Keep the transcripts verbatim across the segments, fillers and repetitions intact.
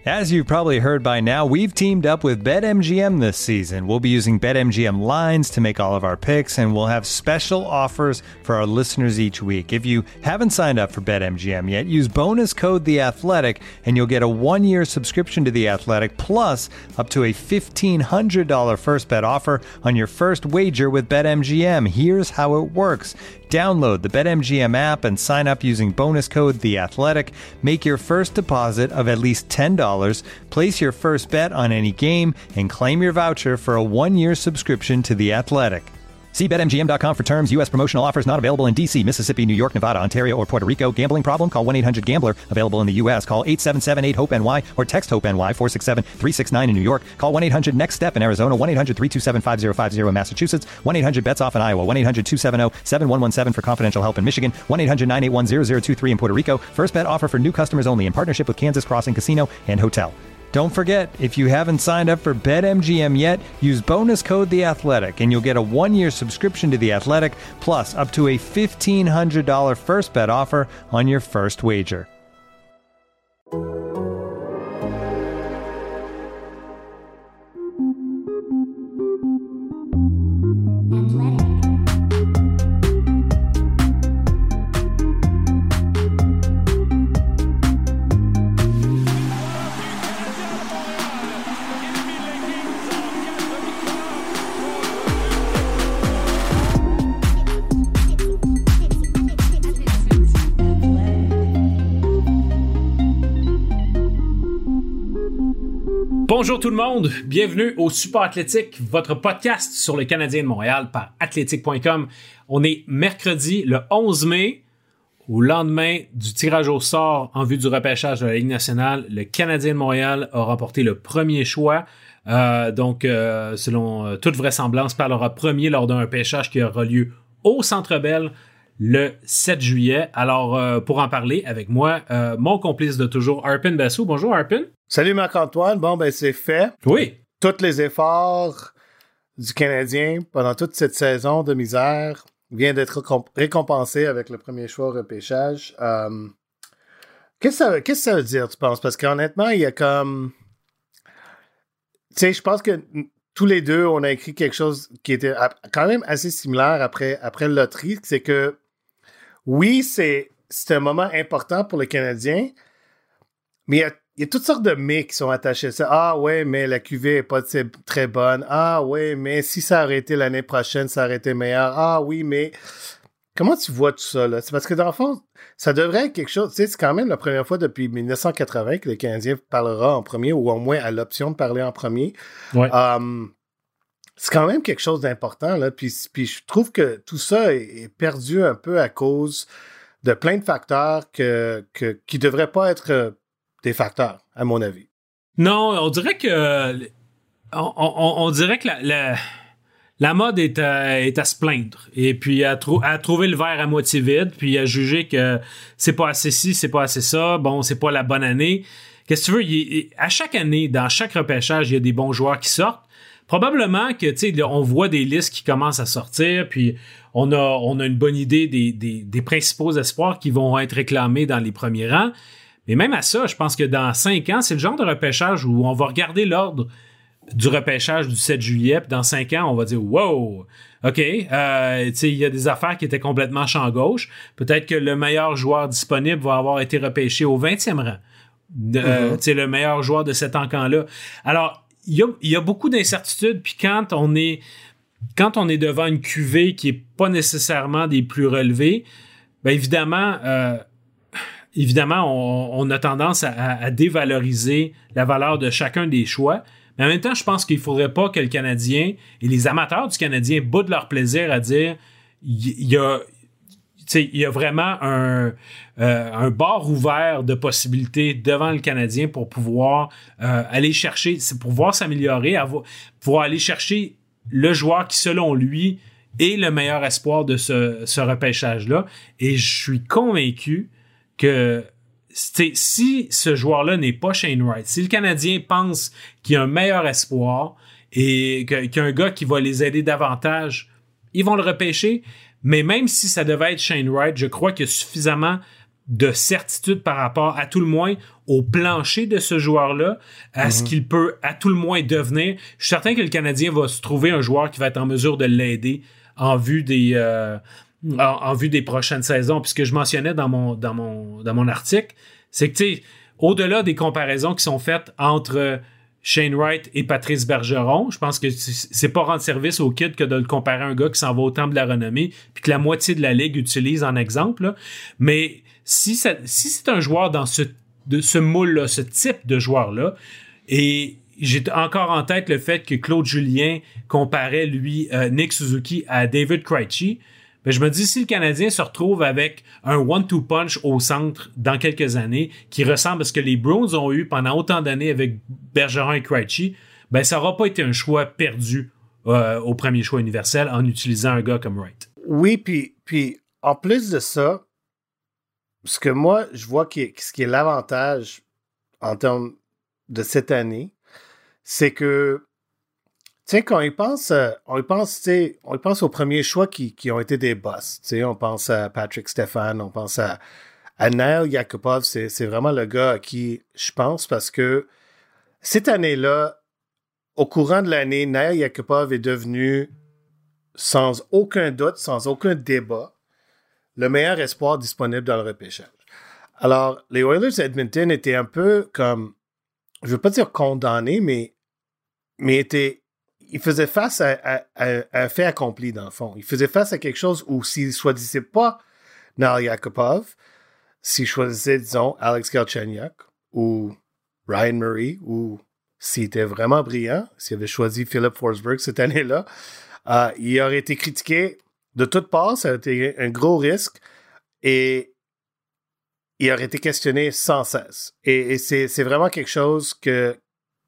As you've probably heard by now, we've teamed up with BetMGM this season. We'll be using BetMGM lines to make all of our picks, and we'll have special offers for our listeners each week. If you haven't signed up for BetMGM yet, use bonus code The Athletic, and you'll get a one-year subscription to The Athletic, plus up to a fifteen hundred dollars first bet offer on your first wager with BetMGM. Here's how it works. Download the BetMGM app and sign up using bonus code The Athletic. Make your first deposit of at least ten dollars. Place your first bet on any game and claim your voucher for a one-year subscription to The Athletic. See Bet M G M dot com for terms. U S promotional offers not available in D C, Mississippi, New York, Nevada, Ontario, or Puerto Rico. Gambling problem? Call one eight hundred gambler. Available in the U S. Call eight seven seven eight hope N Y or text HOPE-NY four six seven three six nine in New York. Call one eight hundred next step in Arizona. one eight hundred three two seven five zero five zero in Massachusetts. one eight hundred bets off in Iowa. one eight hundred two seven zero seven one one seven for confidential help in Michigan. one eight hundred nine eight one zero zero two three in Puerto Rico. First bet offer for new customers only in partnership with Kansas Crossing Casino and Hotel. Don't forget, if you haven't signed up for BetMGM yet, use bonus code The Athletic, and you'll get a one-year subscription to The Athletic, plus up to a fifteen hundred dollars first bet offer on your first wager. Bonjour tout le monde, bienvenue au Support Athlétique, votre podcast sur le Canadien de Montréal par athletic point com. On est mercredi le onze mai, au lendemain du tirage au sort en vue du repêchage de la Ligue nationale. Le Canadien de Montréal a remporté le premier choix, euh, donc euh, selon euh, toute vraisemblance, parlera premier lors d'un repêchage qui aura lieu au Centre Bell le sept juillet. Alors, euh, pour en parler avec moi, euh, mon complice de toujours, Arpin Bassou. Bonjour, Arpin. Salut Marc-Antoine. Bon, ben c'est fait. Oui. Tous les efforts du Canadien pendant toute cette saison de misère viennent d'être récompensés avec le premier choix au repêchage. Euh, qu'est-ce, que ça, qu'est-ce que ça veut dire, tu penses? Parce qu'honnêtement, il y a comme... Tu sais, je pense que tous les deux, on a écrit quelque chose qui était quand même assez similaire après, après le loterie. C'est que, oui, c'est, c'est un moment important pour le Canadien, mais il y a Il y a toutes sortes de mais qui sont attachés à ça. Ah ouais, mais la Q V n'est pas très bonne. Ah ouais, mais si ça aurait été l'année prochaine, ça aurait été meilleur. Ah oui, mais comment tu vois tout ça, là? C'est parce que dans le fond, ça devrait être quelque chose. Tu sais, c'est quand même la première fois depuis dix-neuf cent quatre-vingts que le Canadien parlera en premier, ou au moins à l'option de parler en premier. Ouais. Um, c'est quand même quelque chose d'important, là. Puis, puis je trouve que tout ça est, est perdu un peu à cause de plein de facteurs que, que, qui ne devraient pas être des facteurs, à mon avis. Non, on dirait que on, on, on dirait que la, la, la mode est à, est à se plaindre et puis à, trou, à trouver le verre à moitié vide, puis à juger que c'est pas assez ci, c'est pas assez ça, bon, c'est pas la bonne année. Qu'est-ce que tu veux? Il, à chaque année, dans chaque repêchage, il y a des bons joueurs qui sortent. Probablement que, tu sais, on voit des listes qui commencent à sortir, puis on a, on a une bonne idée des, des, des principaux espoirs qui vont être réclamés dans les premiers rangs. Mais même à ça, je pense que dans cinq ans, c'est le genre de repêchage où on va regarder l'ordre du repêchage du sept juillet, puis dans cinq ans, on va dire « Wow! OK, euh, tu sais, il y a des affaires qui étaient complètement champ gauche. Peut-être que le meilleur joueur disponible va avoir été repêché au vingtième rang. De, mm-hmm. euh, tu sais, le meilleur joueur de cet encamp-là. Alors, il y a, il y a beaucoup d'incertitudes, puis quand on est quand on est devant une Q V qui est pas nécessairement des plus relevées, bien évidemment... Euh, Évidemment, on, on a tendance à, à dévaloriser la valeur de chacun des choix. Mais en même temps, je pense qu'il ne faudrait pas que le Canadien et les amateurs du Canadien boudent leur plaisir à dire il y, y a, il y a vraiment un, euh, un bar ouvert de possibilités devant le Canadien pour pouvoir euh, aller chercher, c'est pour pouvoir s'améliorer, avoir, pouvoir aller chercher le joueur qui, selon lui, est le meilleur espoir de ce, ce repêchage-là. Et je suis convaincu que si ce joueur-là n'est pas Shane Wright, si le Canadien pense qu'il y a un meilleur espoir et que, qu'il y a un gars qui va les aider davantage, ils vont le repêcher. Mais même si ça devait être Shane Wright, je crois qu'il y a suffisamment de certitude par rapport, à tout le moins, au plancher de ce joueur-là, à mm-hmm. ce qu'il peut, à tout le moins, devenir. Je suis certain que le Canadien va se trouver un joueur qui va être en mesure de l'aider en vue des, euh, en, en vue des prochaines saisons. Puis ce que je mentionnais dans mon, dans mon, dans mon article, c'est que, tu sais, au-delà des comparaisons qui sont faites entre Shane Wright et Patrice Bergeron, je pense que c'est pas rendre service au kid que de le comparer à un gars qui s'en va au temple de la renommée puis que la moitié de la ligue utilise en exemple. Là. Mais si, ça, si c'est un joueur dans ce, de ce moule-là, ce type de joueur-là, et j'ai encore en tête le fait que Claude Julien comparait, lui, euh, Nick Suzuki à David Krejci, ben, je me dis, si le Canadien se retrouve avec un one-two punch au centre dans quelques années, qui ressemble à ce que les Bruins ont eu pendant autant d'années avec Bergeron et Krejci, ben, ça n'aura pas été un choix perdu euh, au premier choix universel en utilisant un gars comme Wright. Oui, puis, puis en plus de ça, ce que moi, je vois qui est, ce qui est l'avantage en termes de cette année, c'est que tu sais, quand on y pense, euh, on y pense, tu sais, on y pense aux premiers choix qui, qui ont été des boss. Tu sais, on pense à Patrick Stéphane, on pense à, à Nail Yakupov. C'est, c'est vraiment le gars à qui je pense parce que cette année-là, au courant de l'année, Nail Yakupov est devenu, sans aucun doute, sans aucun débat, le meilleur espoir disponible dans le repêchage. Alors, les Oilers d'Edmonton étaient un peu comme, je veux pas dire condamnés, mais, mais étaient il faisait face à, à, à, à un fait accompli, dans le fond. Il faisait face à quelque chose où s'il ne choisissait pas Nail Yakupov, s'il choisissait, disons, Alex Galchenyuk ou Ryan Murray, ou s'il était vraiment brillant, s'il avait choisi Philip Forsberg cette année-là, euh, il aurait été critiqué de toutes parts, ça a été un gros risque, et il aurait été questionné sans cesse. Et, et c'est, c'est vraiment quelque chose que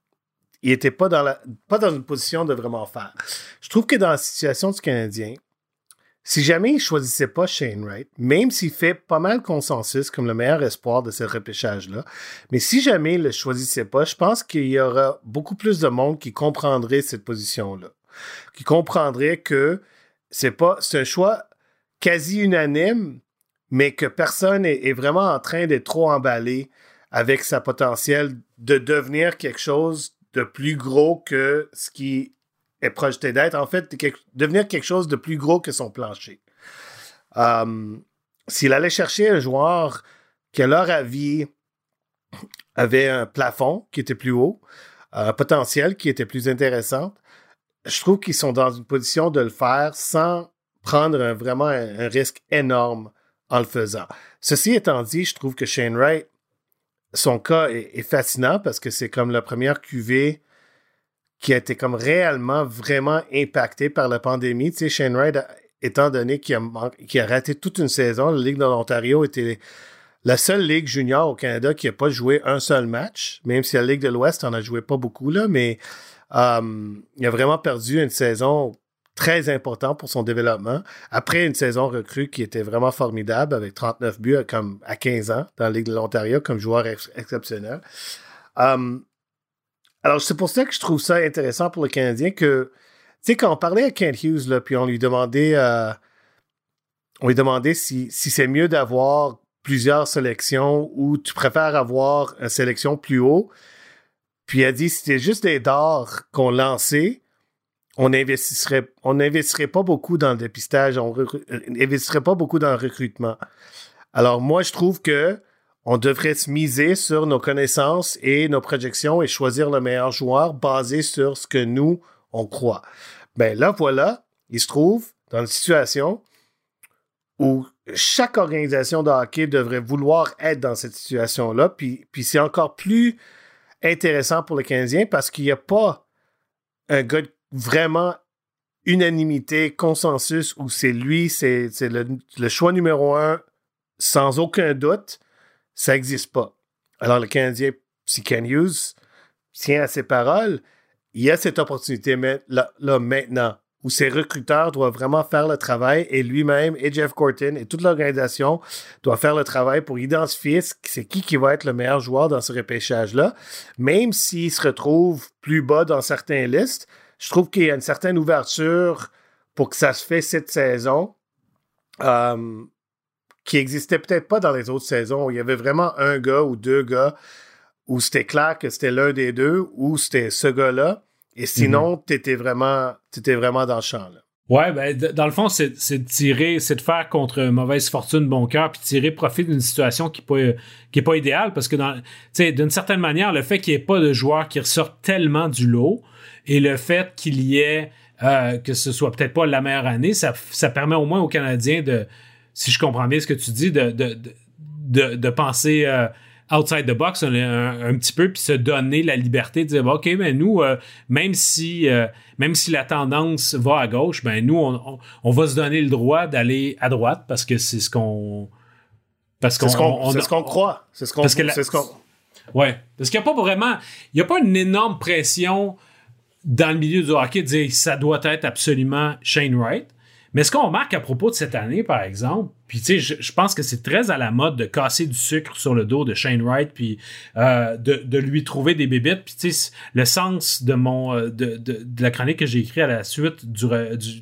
il n'était pas dans, la, pas dans une position de vraiment faire. Je trouve que dans la situation du Canadien, si jamais il ne choisissait pas Shane Wright, même s'il fait pas mal consensus comme le meilleur espoir de ce repêchage-là, mais si jamais il ne le choisissait pas, je pense qu'il y aura beaucoup plus de monde qui comprendrait cette position-là, qui comprendrait que c'est pas, c'est un choix quasi unanime, mais que personne est, est vraiment en train d'être trop emballé avec sa potentiel de devenir quelque chose de plus gros que ce qui est projeté d'être. En fait, de quelque, devenir quelque chose de plus gros que son plancher. Um, s'il allait chercher un joueur qui, à leur avis, avait un plafond qui était plus haut, un potentiel qui était plus intéressant, je trouve qu'ils sont dans une position de le faire sans prendre un, vraiment un, un risque énorme en le faisant. Ceci étant dit, je trouve que Shane Wright, son cas est, est fascinant parce que c'est comme la première Q V qui a été comme réellement, vraiment impactée par la pandémie. Tu sais, Shane Wright, étant donné qu'il a, qu'il a raté toute une saison, la Ligue de l'Ontario était la seule Ligue junior au Canada qui n'a pas joué un seul match, même si la Ligue de l'Ouest en a joué pas beaucoup, là, mais um, il a vraiment perdu une saison très importante pour son développement. Après une saison recrue qui était vraiment formidable avec trente-neuf buts comme à quinze ans dans la Ligue de l'Ontario comme joueur ex- exceptionnel. Um, alors, c'est pour ça que je trouve ça intéressant pour le Canadien que, tu sais, quand on parlait à Kent Hughes, là, puis on lui demandait, euh, on lui demandait si, si c'est mieux d'avoir plusieurs sélections ou tu préfères avoir une sélection plus haut, puis il a dit si c'était juste des dards qu'on lançait, on n'investirait on n'investirait pas beaucoup dans le dépistage, on n'investirait pas beaucoup dans le recrutement. Alors moi, je trouve que on devrait se miser sur nos connaissances et nos projections et choisir le meilleur joueur basé sur ce que nous, on croit. Ben là, voilà, il se trouve dans une situation où chaque organisation de hockey devrait vouloir être dans cette situation-là, puis, puis c'est encore plus intéressant pour le Canadien parce qu'il n'y a pas un gars de vraiment unanimité, consensus, où c'est lui, c'est, c'est le, le choix numéro un, sans aucun doute, ça n'existe pas. Alors, le Canadien, si Ken Hughes tient à ses paroles, il y a cette opportunité là, là maintenant, où ses recruteurs doivent vraiment faire le travail, et lui-même, et Jeff Gorton, et toute l'organisation doivent faire le travail pour identifier c'est qui qui va être le meilleur joueur dans ce repêchage-là, même s'il se retrouve plus bas dans certaines listes. Je trouve qu'il y a une certaine ouverture pour que ça se fait cette saison, euh, qui existait peut-être pas dans les autres saisons. Il y avait vraiment un gars ou deux gars où c'était clair que c'était l'un des deux ou c'était ce gars-là. Et sinon, mm-hmm. t'étais vraiment, t'étais vraiment dans le champ, là. Ouais, ben, d- dans le fond, c'est, c'est de tirer, c'est de faire contre mauvaise fortune, bon cœur, puis tirer profit d'une situation qui n'est pas, qui est pas idéale, parce que dans, tu sais, d'une certaine manière, le fait qu'il n'y ait pas de joueurs qui ressortent tellement du lot, et le fait qu'il y ait, euh, que ce soit peut-être pas la meilleure année, ça, ça permet au moins aux Canadiens de, si je comprends bien ce que tu dis, de, de, de, de, de penser, euh, outside the box un, un, un petit peu, puis se donner la liberté de dire bon, OK, ben nous, euh, même si euh, même si la tendance va à gauche, ben nous, on, on, on va se donner le droit d'aller à droite parce que c'est ce qu'on parce qu'on c'est ce qu'on, on, c'est ce qu'on croit. C'est ce qu'on, parce que la, c'est ce qu'on... Ouais. Parce qu'il n'y a pas vraiment. Il n'y a pas une énorme pression dans le milieu du hockey de dire ça doit être absolument Shane Wright. Mais ce qu'on remarque à propos de cette année, par exemple, puis tu sais, je, je pense que c'est très à la mode de casser du sucre sur le dos de Shane Wright, puis euh, de, de lui trouver des bébites. Puis tu sais, le sens de mon de, de, de la chronique que j'ai écrite à la suite du, du,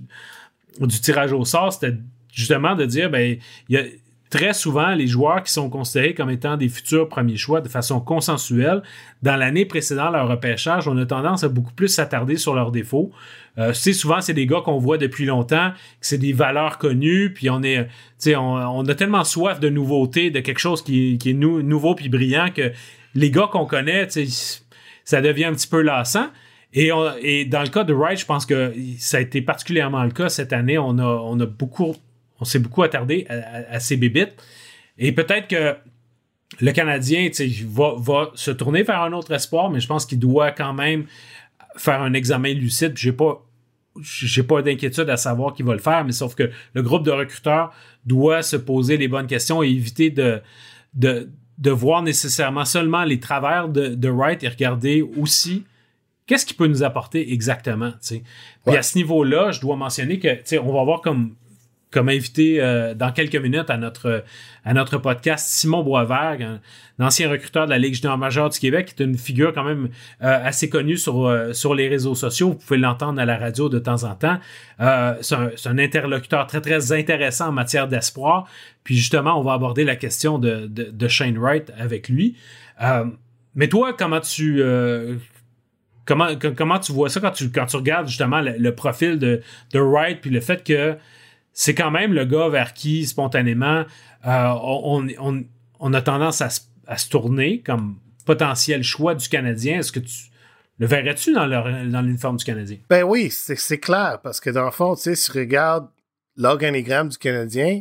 du tirage au sort, c'était justement de dire, ben, il y a très souvent les joueurs qui sont considérés comme étant des futurs premiers choix de façon consensuelle. Dans l'année précédant leur repêchage, on a tendance à beaucoup plus s'attarder sur leurs défauts. Euh, c'est souvent, c'est des gars qu'on voit depuis longtemps, que c'est des valeurs connues, puis on est, tu sais, on, on a tellement soif de nouveauté, de quelque chose qui, qui est nou, nouveau puis brillant que les gars qu'on connaît, tu sais, ça devient un petit peu lassant. Et, on, et dans le cas de Wright, je pense que ça a été particulièrement le cas cette année. On a, on a beaucoup, on s'est beaucoup attardé à, à, à ces bébites. Et peut-être que le Canadien, tu sais, va, va se tourner vers un autre espoir, mais je pense qu'il doit quand même faire un examen lucide. Puis j'ai pas, j'ai pas d'inquiétude à savoir qu'il va le faire, mais sauf que le groupe de recruteurs doit se poser les bonnes questions et éviter de, de, de voir nécessairement seulement les travers de, de Wright et regarder aussi qu'est-ce qu'il peut nous apporter exactement. T'sais. Puis ouais. À ce niveau-là, je dois mentionner que on va avoir comme comme invité euh, dans quelques minutes à notre à notre podcast Simon Boisvert, un, un ancien recruteur de la Ligue junior majeure du Québec, qui est une figure quand même euh, assez connue sur euh, sur les réseaux sociaux. Vous pouvez l'entendre à la radio de temps en temps. Euh, c'est, un, c'est un interlocuteur très très intéressant en matière d'espoir. Puis justement, on va aborder la question de de, de Shane Wright avec lui. Euh, mais toi, comment tu euh, comment comment tu vois ça quand tu quand tu regardes justement le, le profil de de Wright, puis le fait que c'est quand même le gars vers qui, spontanément, euh, on, on, on a tendance à se, à se tourner comme potentiel choix du Canadien. Est-ce que tu le verrais-tu dans, leur, dans l'uniforme du Canadien? Ben oui, c'est, c'est clair, parce que dans le fond, tu sais, si tu regardes l'organigramme du Canadien,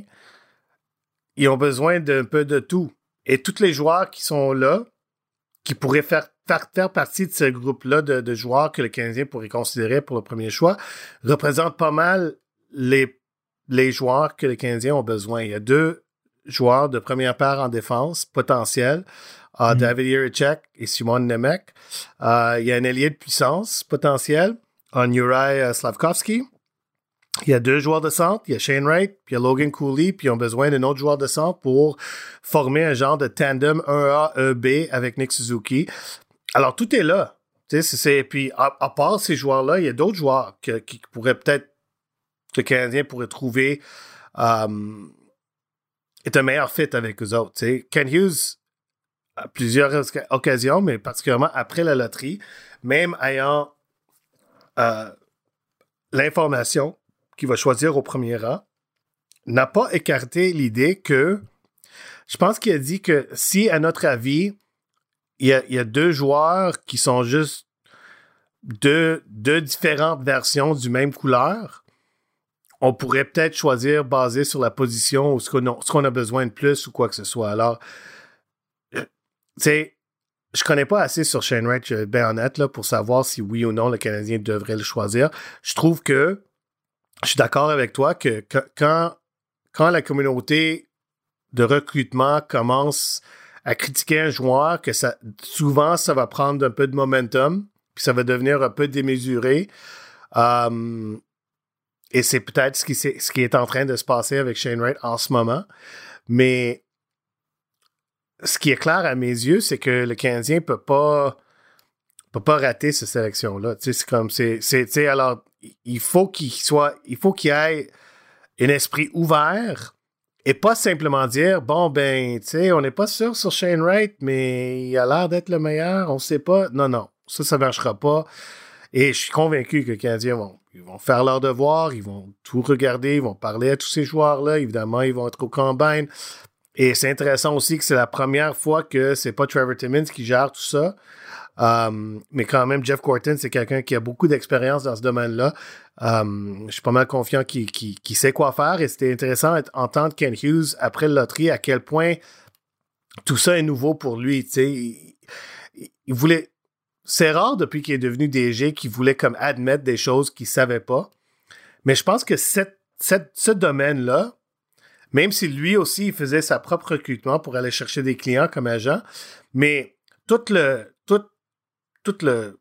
ils ont besoin d'un peu de tout. Et tous les joueurs qui sont là, qui pourraient faire, faire, faire partie de ce groupe-là de, de joueurs que le Canadien pourrait considérer pour le premier choix, représentent pas mal les les joueurs que les Canadiens ont besoin. Il y a deux joueurs de première paire en défense potentiels, uh, mm. David Jiricek et Simon Nemec. Uh, il y a un ailier de puissance potentiel, en Juraj Slafkovský. Il y a deux joueurs de centre, il y a Shane Wright, puis il y a Logan Cooley, puis ils ont besoin d'un autre joueur de centre pour former un genre de tandem un A, un B avec Nick Suzuki. Alors, tout est là. Tu sais, c'est, c'est, puis à, à part ces joueurs-là, il y a d'autres joueurs que, qui pourraient peut-être que le Canadien pourrait trouver um, est un meilleur fit avec eux autres. T'sais. Ken Hughes, à plusieurs occasions, mais particulièrement après la loterie, même ayant euh, l'information qu'il va choisir au premier rang, n'a pas écarté l'idée que, je pense qu'il a dit que si, à notre avis, il y a, il y a deux joueurs qui sont juste deux, deux différentes versions du même couleur, on pourrait peut-être choisir basé sur la position ou ce qu'on a, ce qu'on a besoin de plus ou quoi que ce soit. Alors, tu sais, je connais pas assez sur Shane Wright, je vais être bien honnête, là, pour savoir si oui ou non le Canadien devrait le choisir. Je trouve que, je suis d'accord avec toi que, que quand, quand la communauté de recrutement commence à critiquer un joueur, que ça, souvent, ça va prendre un peu de momentum, puis ça va devenir un peu démesuré. Um, Et c'est peut-être ce qui, ce qui est en train de se passer avec Shane Wright en ce moment. Mais ce qui est clair à mes yeux, c'est que le Canadien peut pas, peut pas rater cette sélection-là. Tu sais, c'est comme, c'est, c'est, tu sais, alors, il faut qu'il soit, il faut qu'il ait un esprit ouvert et pas simplement dire, bon, ben, tu sais, on n'est pas sûr sur Shane Wright, mais il a l'air d'être le meilleur, on sait pas. Non, non, ça, ça marchera pas. Et je suis convaincu que les Canadiens vont, ils vont faire leur devoir, ils vont tout regarder, ils vont parler à tous ces joueurs-là. Évidemment, ils vont être au combine. Et c'est intéressant aussi que c'est la première fois que c'est pas Trevor Timmins qui gère tout ça. Um, mais quand même, Jeff Gorton, c'est quelqu'un qui a beaucoup d'expérience dans ce domaine-là. Um, je suis pas mal confiant qu'il, qu'il, qu'il sait quoi faire. Et c'était intéressant d'entendre Ken Hughes après le loterie à quel point tout ça est nouveau pour lui. Tu sais, il, il voulait. C'est rare depuis qu'il est devenu D G qu'il voulait comme admettre des choses qu'il savait pas. Mais je pense que cette, cette, ce domaine-là, même si lui aussi il faisait sa propre recrutement pour aller chercher des clients comme agent, mais tout le tout tout le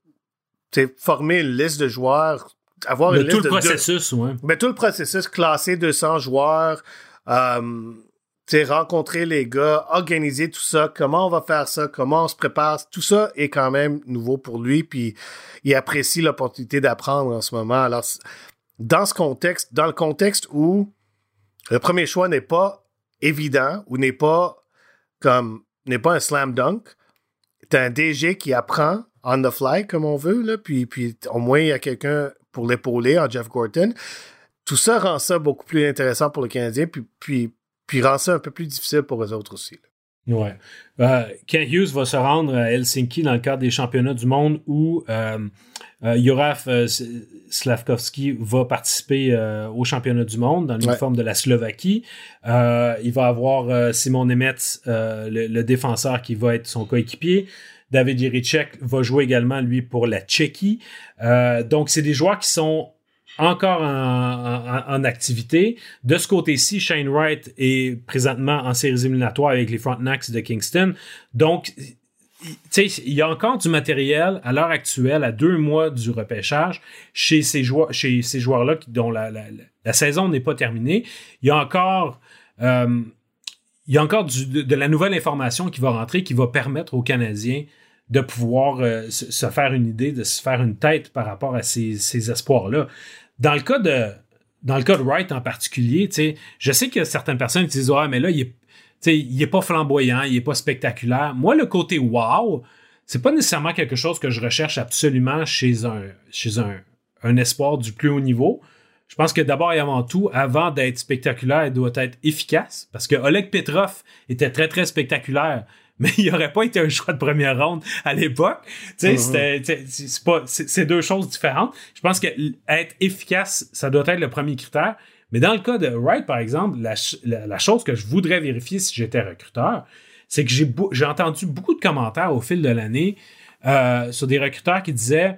former une liste de joueurs, avoir le, une tout liste le de processus, deux, ouais. Ben, tout le processus, classer deux cents joueurs, euh, rencontrer les gars, organiser tout ça, comment on va faire ça, comment on se prépare, tout ça est quand même nouveau pour lui, puis il apprécie l'opportunité d'apprendre en ce moment. Alors, dans ce contexte, dans le contexte où le premier choix n'est pas évident ou n'est pas comme n'est pas un slam dunk, t'as un D G qui apprend on the fly, comme on veut, là, puis, puis au moins, il y a quelqu'un pour l'épauler en Jeff Gorton. Tout ça rend ça beaucoup plus intéressant pour les Canadiens, puis, puis, puis rend ça un peu plus difficile pour eux autres aussi. Là. Ouais. Euh, Ken Hughes va se rendre à Helsinki dans le cadre des championnats du monde où euh, euh, Juraj euh, Slavkovski va participer euh, aux championnats du monde dans l'uniforme ouais. de la Slovaquie. Euh, il va avoir euh, Simon Nemec, euh, le, le défenseur qui va être son coéquipier. David Jiricek va jouer également, lui, pour la Tchéquie. Euh, donc, c'est des joueurs qui sont encore en, en, en activité. De ce côté-ci, Shane Wright est présentement en séries éliminatoires avec les Frontenacs de Kingston. Donc, tu sais, il y a encore du matériel à l'heure actuelle, à deux mois du repêchage, chez ces joueurs, chez ces joueurs-là dont la, la, la saison n'est pas terminée. Il y a encore... Euh, il y a encore du, de, de la nouvelle information qui va rentrer, qui va permettre aux Canadiens de pouvoir euh, se, se faire une idée, de se faire une tête par rapport à ces, ces espoirs-là. Dans le cas de dans le cas de Wright en particulier, je sais qu'il y a certaines personnes qui disent « Ah, mais là, il est, il est pas flamboyant, il est pas spectaculaire. » Moi, le côté « wow », c'est pas nécessairement quelque chose que je recherche absolument chez un, chez un, un espoir du plus haut niveau. Je pense que d'abord et avant tout, avant d'être spectaculaire, il doit être efficace. Parce que Oleg Petrov était très, très spectaculaire, mais il n'aurait pas été un choix de première ronde à l'époque. Tu sais, mm-hmm. c'était, c'est, pas, c'est, c'est deux choses différentes. Je pense qu'être efficace, ça doit être le premier critère. Mais dans le cas de Wright, par exemple, la, la, la chose que je voudrais vérifier si j'étais recruteur, c'est que j'ai, j'ai entendu beaucoup de commentaires au fil de l'année euh, sur des recruteurs qui disaient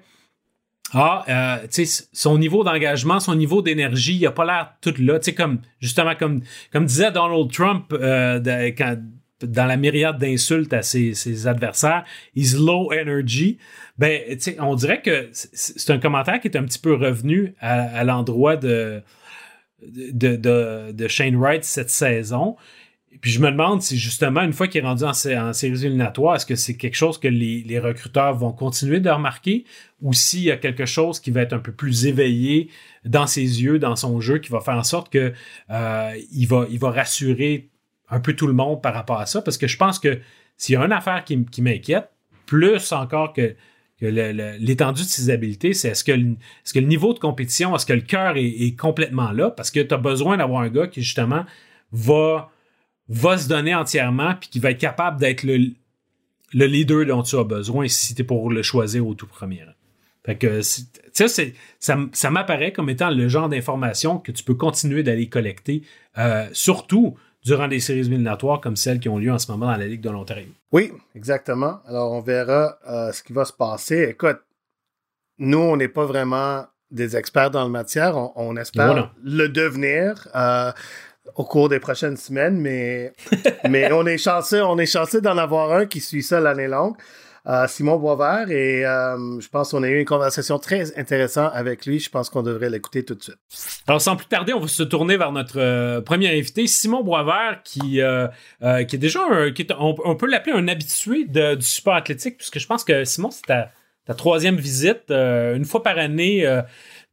Ah, euh, tu sais, son niveau d'engagement, son niveau d'énergie, il a pas l'air tout là. Tu sais, comme, justement, comme, comme disait Donald Trump euh, de, quand, dans la myriade d'insultes à ses, ses adversaires, he's low energy. Ben, tu sais, on dirait que c'est, c'est un commentaire qui est un petit peu revenu à, à l'endroit de, de, de, de Shane Wright cette saison. Puis je me demande si justement, une fois qu'il est rendu en, en séries éliminatoires, est-ce que c'est quelque chose que les, les recruteurs vont continuer de remarquer ou s'il y a quelque chose qui va être un peu plus éveillé dans ses yeux, dans son jeu, qui va faire en sorte que euh, il va, il va rassurer un peu tout le monde par rapport à ça? Parce que je pense que s'il y a une affaire qui, qui m'inquiète, plus encore que, que le, le, l'étendue de ses habiletés, c'est est-ce que, le, est-ce que le niveau de compétition, est-ce que le cœur est, est complètement là? Parce que tu as besoin d'avoir un gars qui, justement, va... va se donner entièrement puis qui va être capable d'être le, le leader dont tu as besoin si tu es pour le choisir au tout premier rang. Fait que, tu sais, c'est, ça, ça m'apparaît comme étant le genre d'information que tu peux continuer d'aller collecter, euh, surtout durant des séries éliminatoires comme celles qui ont lieu en ce moment dans la Ligue de l'Ontario. Oui, exactement. Alors, on verra euh, ce qui va se passer. Écoute, nous, on n'est pas vraiment des experts dans la matière. On, on espère voilà. le devenir. Euh, au cours des prochaines semaines, mais, mais on est chanceux, on est chanceux d'en avoir un qui suit ça l'année longue, euh, Simon Boisvert, et euh, je pense qu'on a eu une conversation très intéressante avec lui. Je pense qu'on devrait l'écouter tout de suite. Alors, sans plus tarder, on va se tourner vers notre euh, premier invité, Simon Boisvert, qui, euh, euh, qui est déjà, un, qui est, on, on peut l'appeler un habitué de, du support athlétique, puisque je pense que Simon, c'est ta, ta troisième visite, euh, une fois par année, euh,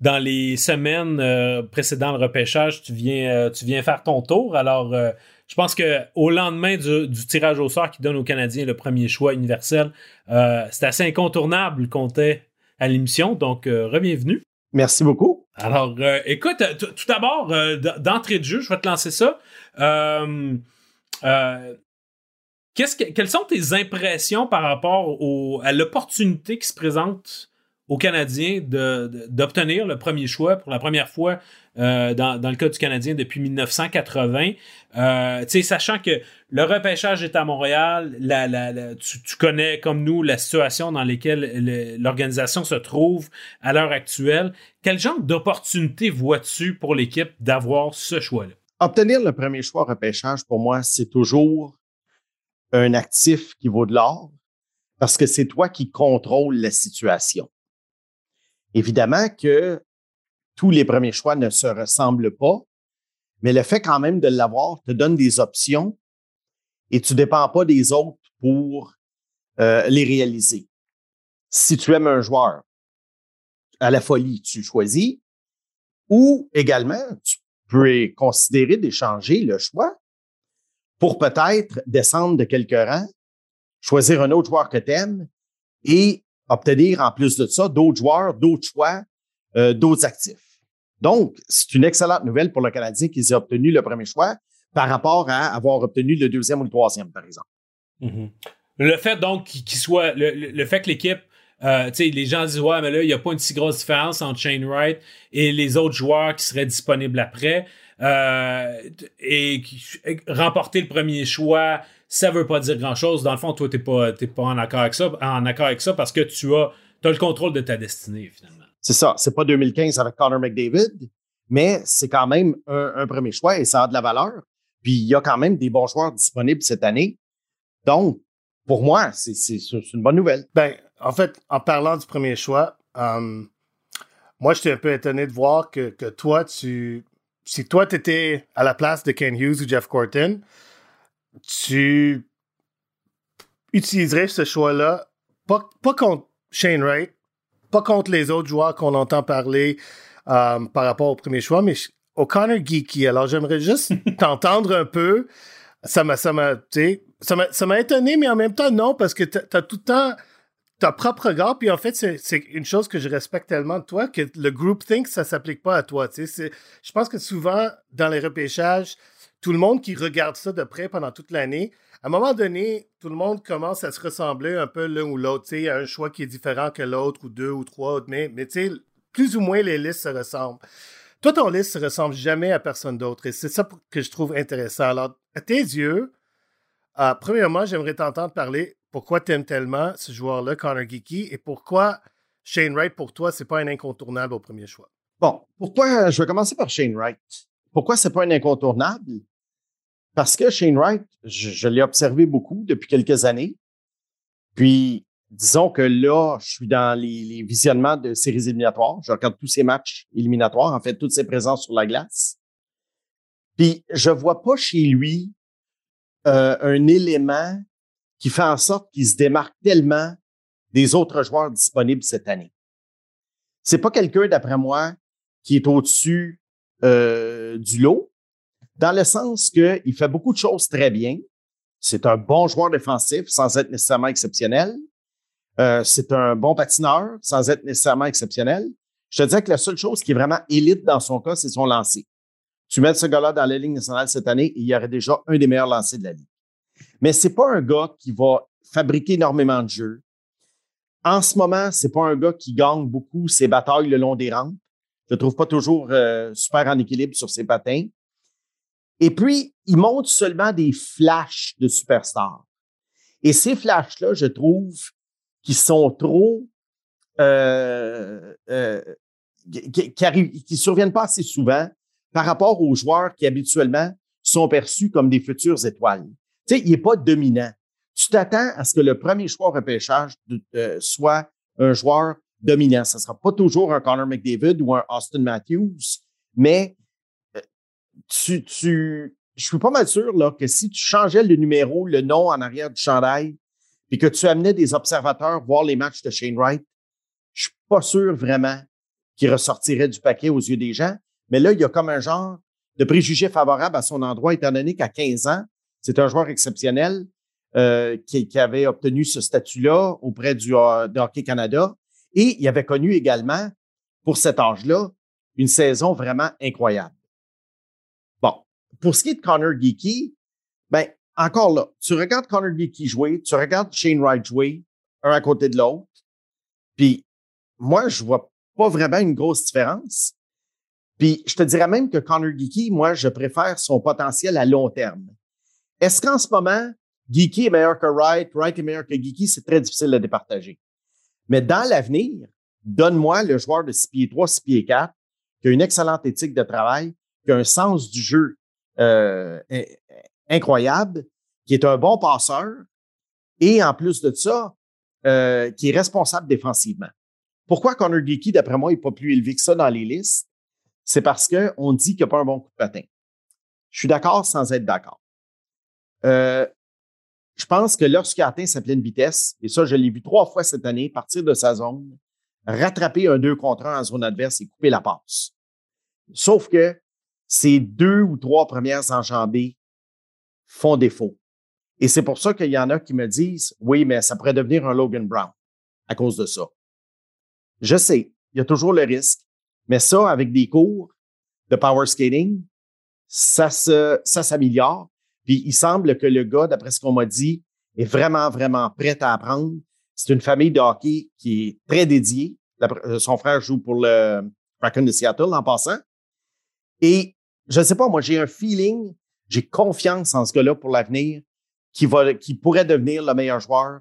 dans les semaines euh, précédant le repêchage, tu viens, euh, tu viens faire ton tour. Alors, euh, je pense qu'au lendemain du, du tirage au sort qui donne aux Canadiens le premier choix universel, euh, c'est assez incontournable qu'on t'ait à l'émission. Donc, euh, re-bienvenue. Merci beaucoup. Alors, euh, écoute, t- tout d'abord, euh, d'entrée de jeu, je vais te lancer ça. Euh, euh, qu'est-ce que, quelles sont tes impressions par rapport au, à l'opportunité qui se présente aux Canadiens de, de, d'obtenir le premier choix pour la première fois euh, dans, dans le cas du Canadien depuis dix-neuf cent quatre-vingts? Euh, tu sais, sachant que le repêchage est à Montréal, la, la, la, tu, tu connais comme nous la situation dans laquelle le, l'organisation se trouve à l'heure actuelle. Quel genre d'opportunité vois-tu pour l'équipe d'avoir ce choix-là? Obtenir le premier choix au repêchage, pour moi, c'est toujours un actif qui vaut de l'or parce que c'est toi qui contrôles la situation. Évidemment que tous les premiers choix ne se ressemblent pas, mais le fait quand même de l'avoir te donne des options et tu ne dépends pas des autres pour euh, les réaliser. Si tu aimes un joueur à la folie, tu choisis, ou également, tu peux considérer d'échanger le choix pour peut-être descendre de quelques rangs, choisir un autre joueur que tu aimes et obtenir en plus de ça d'autres joueurs, d'autres choix, euh, d'autres actifs. Donc, c'est une excellente nouvelle pour le Canadien qu'ils aient obtenu le premier choix par rapport à avoir obtenu le deuxième ou le troisième, par exemple. Mm-hmm. Le fait donc qu'il soit, le, le, le fait que l'équipe, euh, tu sais, les gens disent ouais, mais là, il n'y a pas une si grosse différence entre Shane Wright et les autres joueurs qui seraient disponibles après. Euh, et, et remporter le premier choix, ça veut pas dire grand-chose. Dans le fond, toi, t'es pas, t'es pas en accord avec ça, en accord avec ça parce que tu as, t'as le contrôle de ta destinée, finalement. C'est ça. C'est pas deux mille quinze avec Connor McDavid, mais c'est quand même un, un premier choix et ça a de la valeur. Puis, il y a quand même des bons joueurs disponibles cette année. Donc, pour moi, c'est, c'est, c'est une bonne nouvelle. Ben, en fait, en parlant du premier choix, um, moi, j'étais un peu étonné de voir que, que toi, tu... Si toi, tu étais à la place de Ken Hughes ou Jeff Gorton, tu utiliserais ce choix-là, pas, pas contre Shane Wright, pas contre les autres joueurs qu'on entend parler um, par rapport au premier choix, mais au Connor Geekie. Alors, j'aimerais juste t'entendre un peu. Ça m'a, ça m'a, tu sais, ça m'a, ça m'a étonné, mais en même temps, non, parce que t'as, t'as tout le temps ta propre regard, puis en fait, c'est, c'est une chose que je respecte tellement de toi, que le groupthink, ça s'applique pas à toi, tu sais. C'est, je pense que souvent, dans les repêchages, tout le monde qui regarde ça de près pendant toute l'année, à un moment donné, tout le monde commence à se ressembler un peu l'un ou l'autre, tu sais. Il y a un choix qui est différent que l'autre, ou deux, ou trois, mais, mais tu sais, plus ou moins, les listes se ressemblent. Toi, ton liste ne ressemble jamais à personne d'autre, et c'est ça que je trouve intéressant. Alors, à tes yeux, euh, premièrement, j'aimerais t'entendre parler pourquoi tu aimes tellement ce joueur-là, Connor Geekie, et pourquoi Shane Wright, pour toi, c'est pas un incontournable au premier choix? Bon, pourquoi, je vais commencer par Shane Wright. Pourquoi c'est pas un incontournable? Parce que Shane Wright, je, je l'ai observé beaucoup depuis quelques années. Puis, disons que là, je suis dans les, les visionnements de séries éliminatoires. Je regarde tous ces matchs éliminatoires, en fait, toutes ses présences sur la glace. Puis, je vois pas chez lui euh, un élément qui fait en sorte qu'il se démarque tellement des autres joueurs disponibles cette année. C'est pas quelqu'un, d'après moi, qui est au-dessus euh, du lot, dans le sens qu'il fait beaucoup de choses très bien. C'est un bon joueur défensif, sans être nécessairement exceptionnel. Euh, c'est un bon patineur, sans être nécessairement exceptionnel. Je te dirais que la seule chose qui est vraiment élite dans son cas, c'est son lancer. Tu mets ce gars-là dans la Ligue nationale cette année et il y aurait déjà un des meilleurs lancers de la Ligue. Mais c'est pas un gars qui va fabriquer énormément de jeux. En ce moment, c'est pas un gars qui gagne beaucoup ses batailles le long des rampes. Je le trouve pas toujours euh, super en équilibre sur ses patins. Et puis, il montre seulement des flashs de superstars. Et ces flashs-là, je trouve qu'ils sont trop... Euh, euh, qui, qui, arrivent, qui surviennent pas assez souvent par rapport aux joueurs qui, habituellement, sont perçus comme des futures étoiles. Tu sais, il n'est pas dominant. Tu t'attends à ce que le premier choix au repêchage de, euh, soit un joueur dominant. Ce ne sera pas toujours un Connor McDavid ou un Austin Matthews, mais euh, tu, tu, je suis pas mal sûr là, que si tu changeais le numéro, le nom en arrière du chandail, puis que tu amenais des observateurs voir les matchs de Shane Wright, je suis pas sûr vraiment qui ressortirait du paquet aux yeux des gens. Mais là, il y a comme un genre de préjugé favorable à son endroit, étant donné qu'à quinze ans, c'est un joueur exceptionnel euh, qui, qui avait obtenu ce statut-là auprès du de Hockey Canada. Et il avait connu également, pour cet âge-là, une saison vraiment incroyable. Bon, pour ce qui est de Connor Geekie, ben encore là, tu regardes Connor Geekie jouer, tu regardes Shane Wright jouer, un à côté de l'autre, puis moi, je vois pas vraiment une grosse différence. Puis je te dirais même que Connor Geekie, moi, je préfère son potentiel à long terme. Est-ce qu'en ce moment, Geekie est meilleur que Wright, Wright est meilleur que Geekie? C'est très difficile de départager. Mais dans l'avenir, donne-moi le joueur de six pieds trois, six pieds quatre, qui a une excellente éthique de travail, qui a un sens du jeu euh, incroyable, qui est un bon passeur et en plus de ça, euh, qui est responsable défensivement. Pourquoi Connor Geekie, d'après moi, n'est pas plus élevé que ça dans les listes? C'est parce qu'on dit qu'il n'a pas un bon coup de patin. Je suis d'accord sans être d'accord. Euh, je pense que lorsqu'il a atteint sa pleine vitesse, et ça, je l'ai vu trois fois cette année, partir de sa zone, rattraper un deux contre un en zone adverse et couper la passe. Sauf que ces deux ou trois premières enjambées font défaut. Et c'est pour ça qu'il y en a qui me disent, oui, mais ça pourrait devenir un Logan Brown à cause de ça. Je sais, il y a toujours le risque, mais ça, avec des cours de power skating, ça se, ça s'améliore. Puis il semble que le gars, d'après ce qu'on m'a dit, est vraiment, vraiment prêt à apprendre. C'est une famille de hockey qui est très dédiée. Son frère joue pour le Kraken de Seattle en passant. Et je ne sais pas, moi, j'ai un feeling, j'ai confiance en ce gars-là pour l'avenir, qui va, qui pourrait devenir le meilleur joueur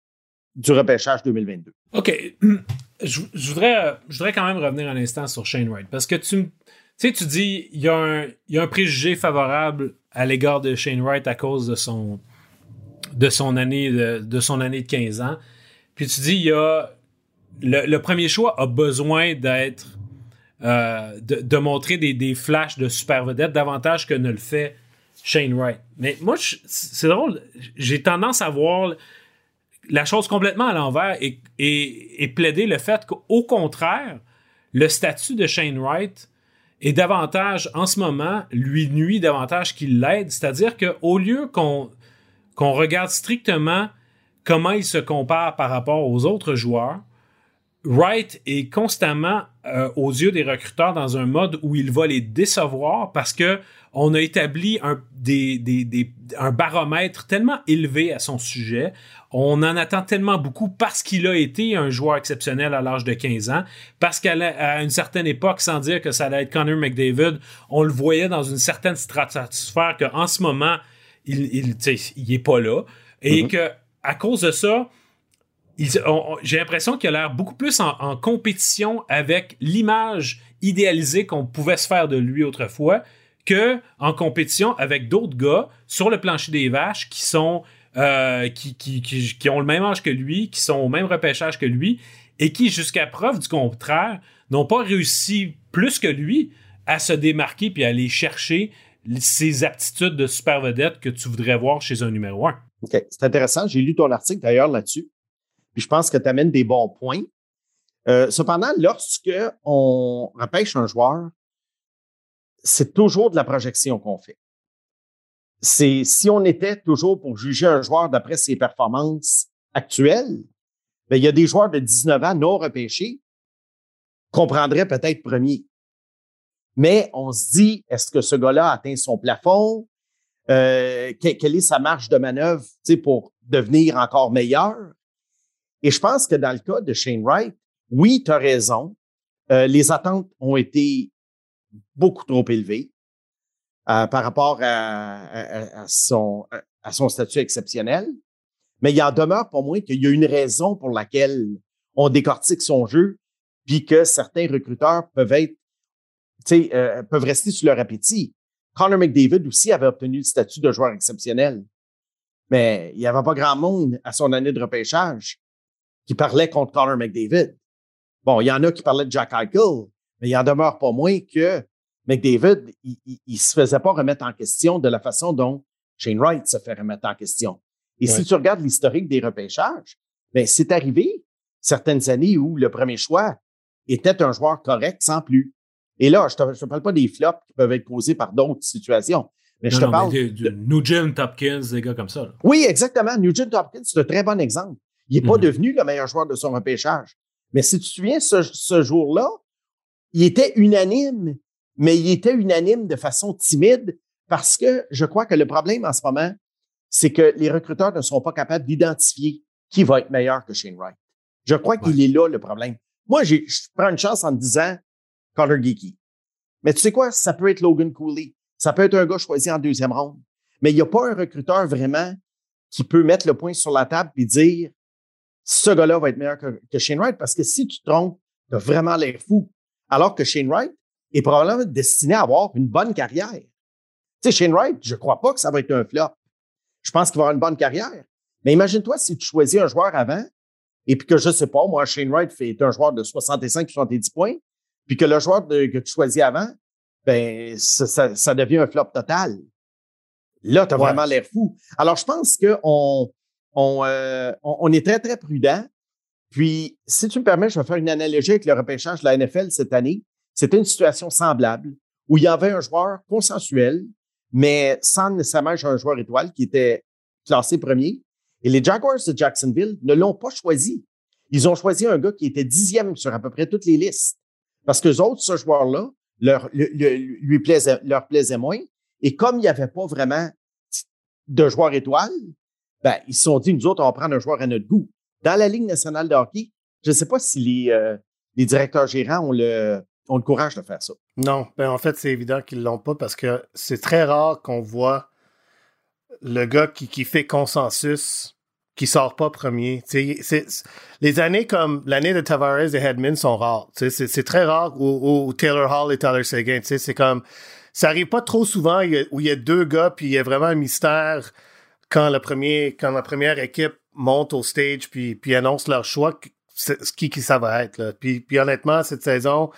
du repêchage deux mille vingt-deux. OK. Je, je, voudrais, je voudrais quand même revenir un instant sur Shane Wright. Parce que tu, tu sais, tu dis, il y, a un, il y a un préjugé favorable à l'égard de Shane Wright à cause de son, de son, année, de, de son année de quinze ans. Puis tu dis, il y a, le, le premier choix a besoin d'être, euh, de, de montrer des, des flashs de super vedette davantage que ne le fait Shane Wright. Mais moi, je, c'est drôle, j'ai tendance à voir la chose complètement à l'envers et, et, et plaider le fait qu'au contraire, le statut de Shane Wright est davantage, en ce moment, lui nuit davantage qu'il l'aide. C'est-à-dire qu'au lieu qu'on, qu'on regarde strictement comment il se compare par rapport aux autres joueurs, Wright est constamment, euh, aux yeux des recruteurs, dans un mode où il va les décevoir parce que on a établi un, des, des, des, un baromètre tellement élevé à son sujet. On en attend tellement beaucoup parce qu'il a été un joueur exceptionnel à l'âge de quinze ans, parce qu'à la, à une certaine époque, sans dire que ça allait être Connor McDavid, on le voyait dans une certaine stratosphère qu'en ce moment, il, il, il est pas là. Et mm-hmm. que à cause de ça, il, on, j'ai l'impression qu'il a l'air beaucoup plus en, en compétition avec l'image idéalisée qu'on pouvait se faire de lui autrefois, que en compétition avec d'autres gars sur le plancher des vaches qui sont euh, qui, qui, qui, qui ont le même âge que lui, qui sont au même repêchage que lui et qui, jusqu'à preuve du contraire, n'ont pas réussi plus que lui à se démarquer puis à aller chercher ces aptitudes de super vedette que tu voudrais voir chez un numéro un. OK. C'est intéressant. J'ai lu ton article d'ailleurs là-dessus. Puis je pense que tu amènes des bons points. Euh, cependant, lorsque on repêche un joueur, c'est toujours de la projection qu'on fait. C'est, si on était toujours pour juger un joueur d'après ses performances actuelles, bien, il y a des joueurs de dix-neuf ans non repêchés qu'on prendrait peut-être premier. Mais on se dit, est-ce que ce gars-là a atteint son plafond? Euh, que, quelle est sa marge de manœuvre, tu sais, pour devenir encore meilleur? Et je pense que dans le cas de Shane Wright, oui, tu as raison. Euh, les attentes ont été beaucoup trop élevé euh, par rapport à, à, à, son, à son statut exceptionnel. Mais il en demeure pour moi qu'il y a une raison pour laquelle on décortique son jeu puis que certains recruteurs peuvent être, tu sais, euh, peuvent rester sur leur appétit. Connor McDavid aussi avait obtenu le statut de joueur exceptionnel. Mais il n'y avait pas grand monde à son année de repêchage qui parlait contre Connor McDavid. Bon, il y en a qui parlaient de Jack Eichel, mais il en demeure pas moins que McDavid, il, il, il se faisait pas remettre en question de la façon dont Shane Wright se fait remettre en question. Et ouais. Si tu regardes l'historique des repêchages, ben c'est arrivé certaines années où le premier choix était un joueur correct sans plus. Et là, je ne te, te parle pas des flops qui peuvent être causés par d'autres situations. Mais non, je te non, parle. Mais de, de Nugent Hopkins, des gars comme ça. Là. Oui, exactement. Nugent Hopkins, c'est un très bon exemple. Il n'est pas Mm-hmm. devenu le meilleur joueur de son repêchage. Mais si tu te souviens, ce, ce jour-là, il était unanime, mais il était unanime de façon timide parce que je crois que le problème en ce moment, c'est que les recruteurs ne sont pas capables d'identifier qui va être meilleur que Shane Wright. Je crois ouais. qu'il est là le problème. Moi, j'ai, je prends une chance en me disant Connor Geeky. Mais tu sais quoi? Ça peut être Logan Cooley. Ça peut être un gars choisi en deuxième ronde. Mais il n'y a pas un recruteur vraiment qui peut mettre le point sur la table et dire ce gars-là va être meilleur que, que Shane Wright. Parce que si tu te trompes, tu as vraiment l'air fou. Alors que Shane Wright est probablement destiné à avoir une bonne carrière. Tu sais, Shane Wright, je ne crois pas que ça va être un flop. Je pense qu'il va avoir une bonne carrière. Mais imagine-toi si tu choisis un joueur avant et puis que, je ne sais pas, moi, Shane Wright est un joueur de soixante-cinq soixante-dix points, puis que le joueur de, que tu choisis avant, ben ça, ça, ça devient un flop total. Là, tu as ouais. vraiment l'air fou. Alors, je pense qu'on on, euh, on, on est très, très prudent. Puis, si tu me permets, je vais faire une analogie avec le repêchage de la N F L cette année. C'était une situation semblable où il y avait un joueur consensuel, mais sans nécessairement un joueur étoile qui était classé premier. Et les Jaguars de Jacksonville ne l'ont pas choisi. Ils ont choisi un gars qui était dixième sur à peu près toutes les listes. Parce que les autres, ce joueur-là, leur, le, le, lui plaisait, leur plaisait moins. Et comme il n'y avait pas vraiment de joueur étoile, ben, ils se sont dit, nous autres, on va prendre un joueur à notre goût. Dans la Ligue nationale de hockey, je ne sais pas si les, euh, les directeurs gérants ont le, ont le courage de faire ça. Non, ben en fait, c'est évident qu'ils ne l'ont pas parce que c'est très rare qu'on voit le gars qui, qui fait consensus, qui sort pas premier. C'est, c'est, les années comme l'année de Tavares et Hedman sont rares. C'est, c'est très rare où, où Taylor Hall et Tyler Seguin. C'est comme, ça arrive pas trop souvent où il y a deux gars puis il y a vraiment un mystère quand le premier, quand la première équipe monte au stage puis, puis annonce leur choix, c'est, qui, qui ça va être. Là. Puis, puis honnêtement, cette saison,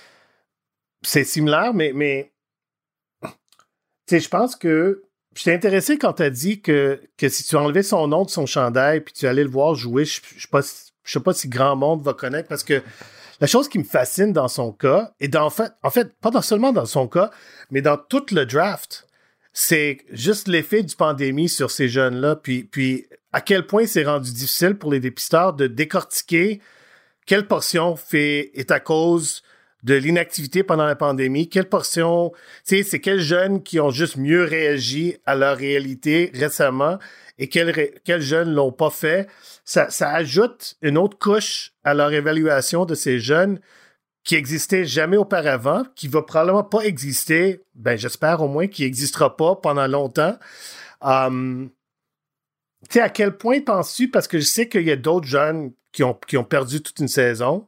c'est similaire, mais, mais tu sais, je pense que je t'ai intéressé quand tu as dit que, que si tu enlevais son nom de son chandail puis tu allais le voir jouer, je ne sais pas, je sais pas si grand monde va connaître parce que la chose qui me fascine dans son cas, et dans, en, fait, en fait, pas dans, seulement dans son cas, mais dans tout le draft, c'est juste l'effet du pandémie sur ces jeunes-là, puis, puis à quel point c'est rendu difficile pour les dépisteurs de décortiquer quelle portion fait, est à cause de l'inactivité pendant la pandémie, quelle portion, tu sais, c'est quels jeunes qui ont juste mieux réagi à leur réalité récemment et quels, quels jeunes l'ont pas fait. Ça, ça ajoute une autre couche à leur évaluation de ces jeunes qui existaient jamais auparavant, qui va probablement pas exister, ben j'espère au moins qu'il n'existera pas pendant longtemps. Um, tu sais, à quel point penses-tu, parce que je sais qu'il y a d'autres jeunes qui ont, qui ont perdu toute une saison,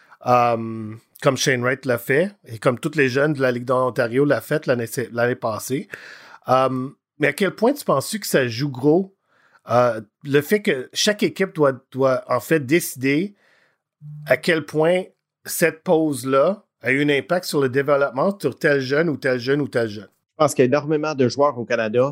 um, comme Shane Wright l'a fait, et comme tous les jeunes de la Ligue de l'Ontario l'a fait l'année, l'année passée. Um, mais à quel point tu penses-tu que ça joue gros? Uh, le fait que chaque équipe doit, doit en fait décider à quel point cette pause-là a eu un impact sur le développement sur tel jeune ou tel jeune ou tel jeune. Je pense qu'il y a énormément de joueurs au Canada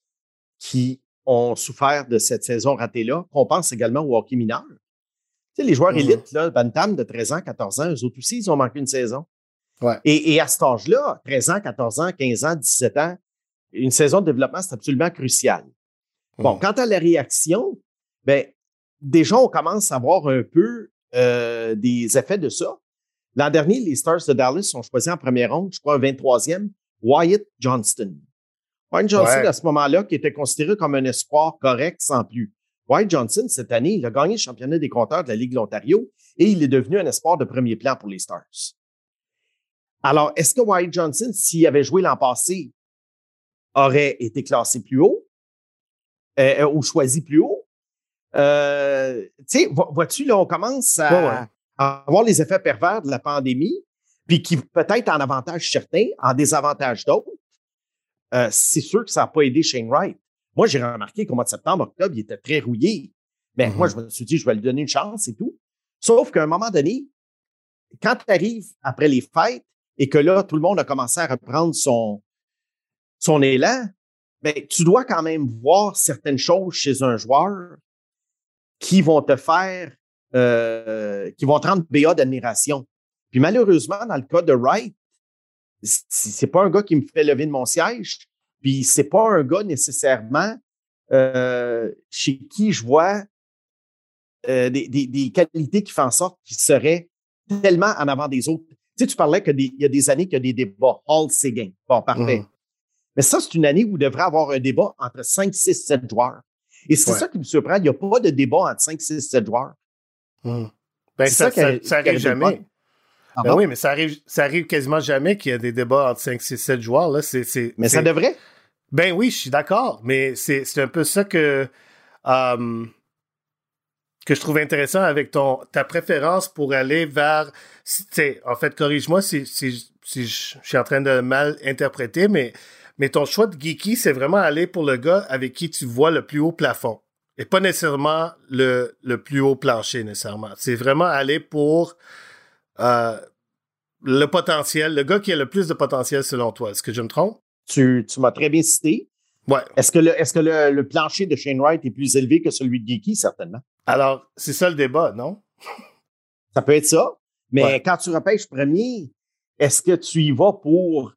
qui ont souffert de cette saison ratée-là. On pense également au hockey mineur. Tu sais, les joueurs mm-hmm. élites, là, Bantam de treize ans, quatorze ans, eux autres aussi, ils ont manqué une saison. Ouais. Et, et à cet âge-là, treize ans, quatorze ans, quinze ans, dix-sept ans, une saison de développement, c'est absolument crucial. Mm-hmm. Bon, quant à la réaction, ben, déjà, on commence à voir un peu euh, des effets de ça. L'an dernier, les Stars de Dallas ont choisi en première ronde, je crois, un vingt-troisième, Wyatt Johnston. Wyatt Johnston, ouais. à ce moment-là, qui était considéré comme un espoir correct sans plus. Wyatt Johnston, cette année, il a gagné le championnat des compteurs de la Ligue de l'Ontario et il est devenu un espoir de premier plan pour les Stars. Alors, est-ce que Wyatt Johnston, s'il avait joué l'an passé, aurait été classé plus haut euh, ou choisi plus haut? Euh, tu sais, vois-tu, là, on commence à, ouais, ouais. à avoir les effets pervers de la pandémie, puis qui peut-être en avantage certains, en désavantage d'autres. Euh, c'est sûr que ça n'a pas aidé Shane Wright. Moi, j'ai remarqué qu'au mois de septembre, octobre, il était très rouillé. Mais mm-hmm. moi, je me suis dit, je vais lui donner une chance et tout. Sauf qu'à un moment donné, quand tu arrives après les fêtes et que là, tout le monde a commencé à reprendre son, son élan, ben, tu dois quand même voir certaines choses chez un joueur qui vont te faire, euh, qui vont te rendre B A d'admiration. Puis malheureusement, dans le cas de Wright, c'est pas un gars qui me fait lever de mon siège, puis c'est pas un gars nécessairement euh, chez qui je vois euh, des, des, des qualités qui font en sorte qu'il serait tellement en avant des autres. Tu sais, tu parlais qu'il y a des années qu'il y a des débats. Hall, Seguin. Bon, parfait. Mm. Mais ça, c'est une année où il devrait avoir un débat entre cinq, six, sept joueurs. Et c'est ouais. ça qui me surprend. Il n'y a pas de débat entre cinq, six, sept joueurs. Mm. Ben, ça, ça, ça, ça arrive jamais. Ah ben bon? Oui, mais ça arrive, ça arrive quasiment jamais qu'il y a des débats entre cinq, six, sept joueurs. Là. C'est, c'est, mais c'est... ça devrait. Ben oui, je suis d'accord. Mais c'est, c'est un peu ça que, um, que je trouve intéressant avec ton, ta préférence pour aller vers... En fait, corrige-moi si, si, si je suis en train de mal interpréter, mais, mais ton choix de geeky, c'est vraiment aller pour le gars avec qui tu vois le plus haut plafond. Et pas nécessairement le, le plus haut plancher, nécessairement. C'est vraiment aller pour... Euh, le potentiel, le gars qui a le plus de potentiel selon toi. Est-ce que je me trompe? Tu, tu m'as très bien cité. Ouais. Est-ce que, le, est-ce que le, le plancher de Shane Wright est plus élevé que celui de Geeky? Certainement. Alors, c'est ça le débat, non? Ça peut être ça. Mais ouais. quand tu repêches premier, est-ce que tu y vas pour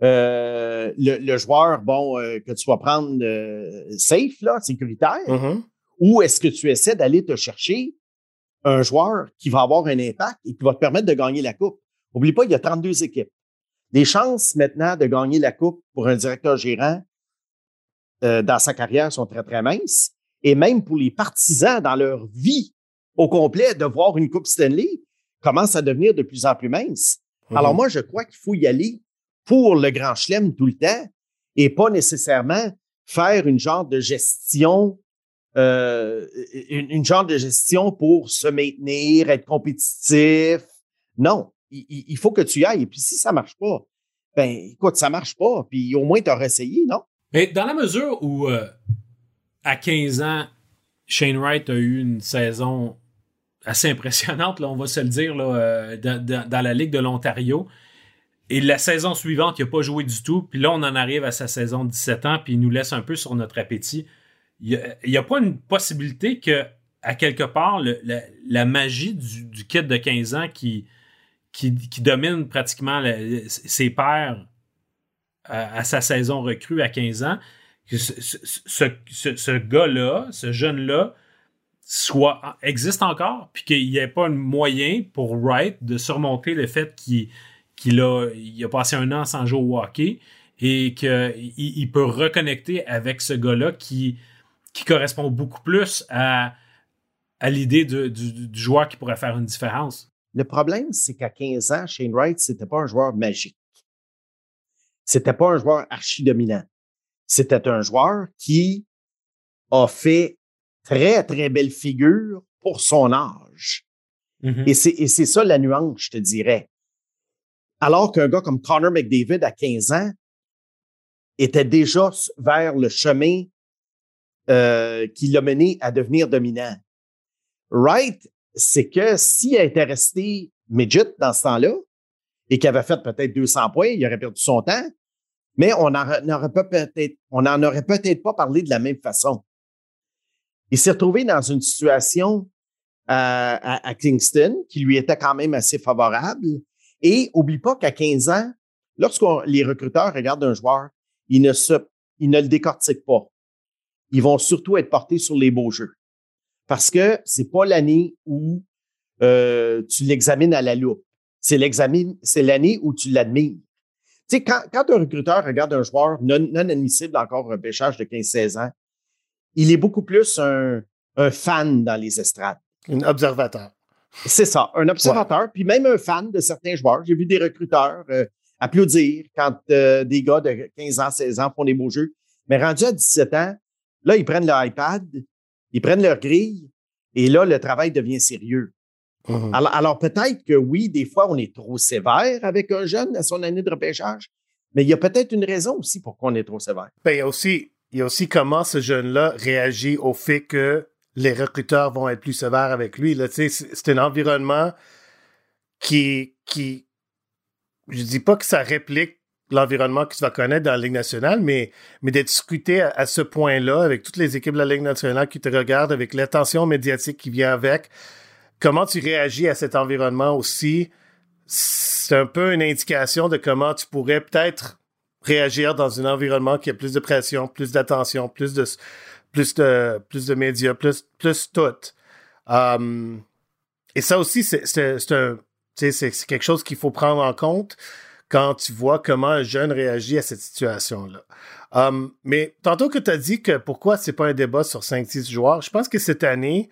euh, le, le joueur bon euh, que tu vas prendre euh, safe, là, sécuritaire? Mm-hmm. Ou est-ce que tu essaies d'aller te chercher un joueur qui va avoir un impact et qui va te permettre de gagner la coupe? N'oublie pas, il y a trente-deux équipes. Les chances maintenant de gagner la coupe pour un directeur gérant euh, dans sa carrière sont très, très minces. Et même pour les partisans dans leur vie au complet, de voir une coupe Stanley commence à devenir de plus en plus mince. Mm-hmm. Alors moi, je crois qu'il faut y aller pour le grand chelem tout le temps et pas nécessairement faire une genre de gestion euh, une, une genre de gestion pour se maintenir, être compétitif. Non. Il faut que tu y ailles. Et puis, si ça marche pas, ben, écoute, ça marche pas. Puis, au moins, tu auras essayé, non? Mais dans la mesure où, euh, à quinze ans, Shane Wright a eu une saison assez impressionnante, là, on va se le dire, là, euh, dans, dans, dans la Ligue de l'Ontario. Et la saison suivante, il n'a pas joué du tout. Puis là, on en arrive à sa saison de dix-sept ans, puis il nous laisse un peu sur notre appétit. Il n'y a, a pas une possibilité que, à quelque part, le, la, la magie du, du kid de quinze ans qui... Qui, qui domine pratiquement le, ses pairs à, à sa saison recrue à quinze ans, que ce, ce, ce, ce gars-là, ce jeune-là, soit, existe encore, puis qu'il n'y ait pas un moyen pour Wright de surmonter le fait qu'il, qu'il a, il a passé un an sans jouer au hockey et qu'il il peut reconnecter avec ce gars-là qui, qui correspond beaucoup plus à, à l'idée de, du, du joueur qui pourrait faire une différence. Le problème, c'est qu'à quinze ans, Shane Wright, c'était pas un joueur magique. C'était pas un joueur archi-dominant. C'était un joueur qui a fait très, très belle figure pour son âge. Mm-hmm. Et, c'est, et c'est ça la nuance, je te dirais. Alors qu'un gars comme Connor McDavid, à quinze ans, était déjà vers le chemin euh, qui l'a mené à devenir dominant. Wright, c'est que s'il était resté midget dans ce temps-là et qu'il avait fait peut-être deux cents points, il aurait perdu son temps, mais on n'en aurait pas peut-être, on n'en aurait peut-être pas parlé de la même façon. Il s'est retrouvé dans une situation à, à, à Kingston qui lui était quand même assez favorable. Et oublie pas qu'à quinze ans, lorsque les recruteurs regardent un joueur, ils ne, se, ils ne le décortiquent pas. Ils vont surtout être portés sur les beaux jeux. Parce que c'est pas l'année où euh, tu l'examines à la loupe. C'est, l'examine, c'est l'année où tu l'admires. Tu sais, quand, quand un recruteur regarde un joueur non, non admissible encore au repêchage de quinze seize ans, il est beaucoup plus un, un fan dans les estrades. Un observateur. C'est ça, un observateur, ouais. Puis même un fan de certains joueurs. J'ai vu des recruteurs euh, applaudir quand euh, des gars de quinze ans, seize ans font des beaux jeux. Mais rendus à dix-sept ans, là, ils prennent leur iPad, ils prennent leur grille, et là, le travail devient sérieux. Mm-hmm. Alors, alors, peut-être que oui, des fois, on est trop sévère avec un jeune à son année de repêchage, mais il y a peut-être une raison aussi pourquoi on est trop sévère. Ben, il y a aussi, il y a aussi comment ce jeune-là réagit au fait que les recruteurs vont être plus sévères avec lui. Là, c'est, c'est un environnement qui, qui, je dis pas que ça réplique l'environnement que tu vas connaître dans la Ligue nationale, mais, mais d'être discuté à, à ce point-là avec toutes les équipes de la Ligue nationale qui te regardent, avec l'attention médiatique qui vient avec. Comment tu réagis à cet environnement aussi? c'est un peu une indication de comment tu pourrais peut-être réagir dans un environnement qui a plus de pression, plus d'attention, plus de plus de plus de médias, plus plus tout. Um, et ça aussi, c'est, c'est, c'est un c'est, c'est quelque chose qu'il faut prendre en compte quand tu vois comment un jeune réagit à cette situation-là. Um, mais tantôt que tu as dit que pourquoi c'est pas un débat sur cinq six joueurs, je pense que cette année,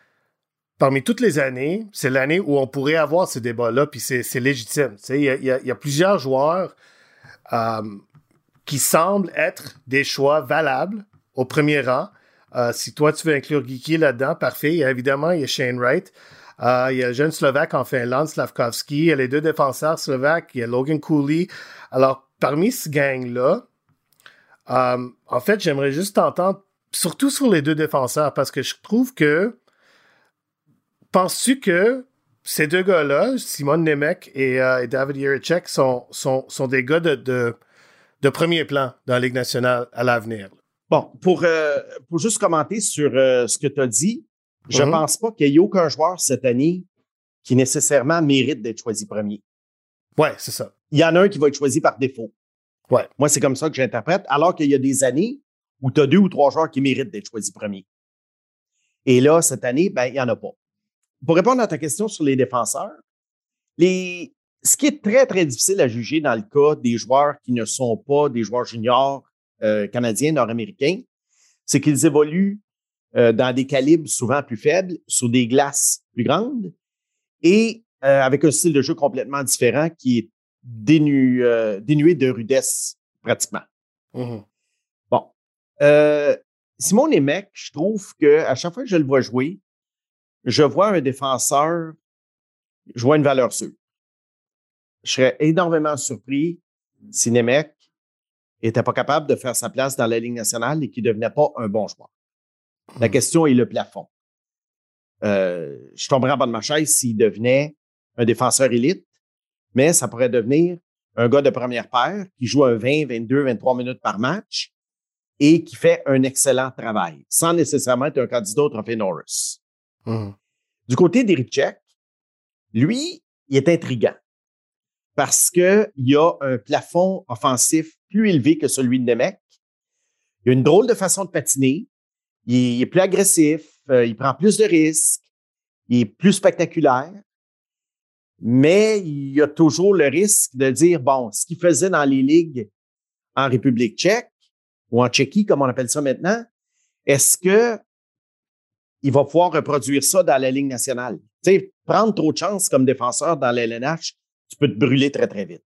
parmi toutes les années, c'est l'année où on pourrait avoir ce débat-là, puis c'est, c'est légitime. Il y a, y, a, y a plusieurs joueurs um, qui semblent être des choix valables au premier rang. Uh, si toi, tu veux inclure Geeky là-dedans, parfait. Il y a, évidemment, il y a Shane Wright. Uh, il y a le jeune Slovaque en Finlande, Slavkovski. Il y a les deux défenseurs slovaques. Il y a Logan Cooley. Alors, parmi ce gang-là, um, en fait, j'aimerais juste t'entendre, surtout sur les deux défenseurs, parce que je trouve que penses-tu que ces deux gars-là, Simon Nemec et, euh, et David Jiricek, sont, sont, sont des gars de, de, de premier plan dans la Ligue nationale à l'avenir? Bon, pour, euh, pour juste commenter sur euh, ce que tu as dit, je ne Mm-hmm. pense pas qu'il y ait aucun joueur cette année qui nécessairement mérite d'être choisi premier. Ouais, c'est ça. Il y en a un qui va être choisi par défaut. Ouais. Moi, c'est comme ça que j'interprète, alors qu'il y a des années où tu as deux ou trois joueurs qui méritent d'être choisis premier. Et là, cette année, ben, il n'y en a pas. Pour répondre à ta question sur les défenseurs, les... ce qui est très, très difficile à juger dans le cas des joueurs qui ne sont pas des joueurs juniors euh, canadiens, nord-américains, c'est qu'ils évoluent euh, dans des calibres souvent plus faibles, sur des glaces plus grandes et euh, avec un style de jeu complètement différent qui est dénu, euh, dénué de rudesse pratiquement. Mm-hmm. Bon. Euh, Simon Nemec, je trouve qu'à chaque fois que je le vois jouer, je vois un défenseur, je vois une valeur sûre. Je serais énormément surpris si Nemec n'était pas capable de faire sa place dans la Ligue nationale et qu'il ne devenait pas un bon joueur. La question est le plafond. Euh, je tomberais en bas de ma chaise s'il devenait un défenseur élite, mais ça pourrait devenir un gars de première paire qui joue un vingt, vingt-deux, vingt-trois minutes par match et qui fait un excellent travail, sans nécessairement être un candidat au trophée Norris. Mm-hmm. Du côté d'Jiricek, lui, il est intriguant parce qu'il y a un plafond offensif plus élevé que celui de Nemec. Il a une drôle de façon de patiner. Il est plus agressif, euh, il prend plus de risques, il est plus spectaculaire, mais il y a toujours le risque de dire, bon, ce qu'il faisait dans les ligues en République tchèque ou en Tchéquie, comme on appelle ça maintenant, est-ce que il va pouvoir reproduire ça dans la Ligue nationale? Tu sais, prendre trop de chance comme défenseur dans l'L N H, tu peux te brûler très, très vite.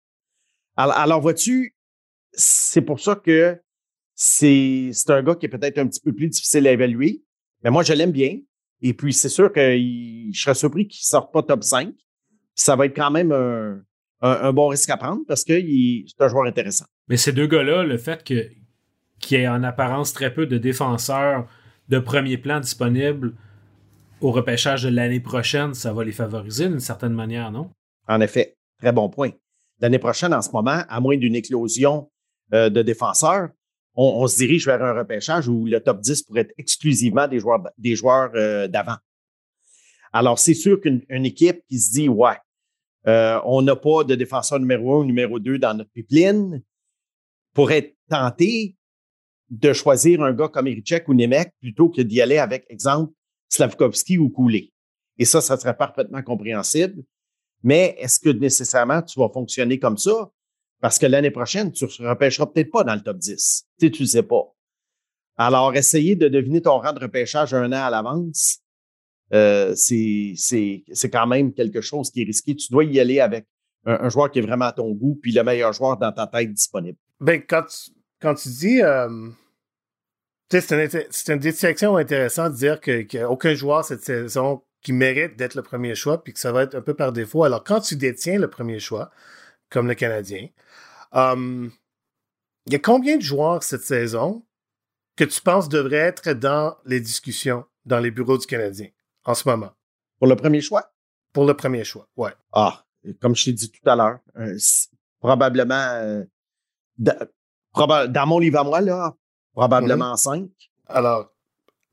Alors, alors vois-tu, c'est pour ça que c'est, c'est un gars qui est peut-être un petit peu plus difficile à évaluer, mais moi, je l'aime bien. Et puis, c'est sûr que il, je serais surpris qu'il ne sorte pas top cinq. Ça va être quand même un, un, un bon risque à prendre parce que il, c'est un joueur intéressant. Mais ces deux gars-là, le fait que, qu'il y ait en apparence très peu de défenseurs de premier plan disponibles au repêchage de l'année prochaine, ça va les favoriser d'une certaine manière, non? En effet, très bon point. L'année prochaine, en ce moment, à moins d'une éclosion euh, de défenseurs, on, on se dirige vers un repêchage où le top dix pourrait être exclusivement des joueurs, des joueurs euh, d'avant. Alors, c'est sûr qu'une une équipe qui se dit, ouais, euh, on n'a pas de défenseur numéro un ou numéro deux dans notre pipeline, pourrait être tenté de choisir un gars comme Jiricek ou Nemec plutôt que d'y aller avec, exemple, Slavkovski ou Cooley. Et ça, ça serait parfaitement compréhensible. Mais est-ce que nécessairement tu vas fonctionner comme ça? Parce que l'année prochaine, tu ne repêcheras peut-être pas dans le top dix. Tu sais, tu ne sais pas. Alors, essayer de deviner ton rang de repêchage un an à l'avance, euh, c'est, c'est, c'est quand même quelque chose qui est risqué. Tu dois y aller avec un, un joueur qui est vraiment à ton goût puis le meilleur joueur dans ta tête disponible. Ben, quand tu, quand tu dis... Euh, tu sais, c'est une, c'est une distinction intéressante de dire que, qu'il n'y a aucun joueur cette saison qui mérite d'être le premier choix puis que ça va être un peu par défaut. Alors, quand tu détiens le premier choix, comme le Canadien, um, il y a combien de joueurs cette saison que tu penses devraient être dans les discussions, dans les bureaux du Canadien en ce moment? Pour le premier choix? Pour le premier choix, ouais. Ah, comme je t'ai dit tout à l'heure, euh, probablement, euh, de, proba- dans mon livre à moi, là, probablement mm-hmm. cinq. Alors,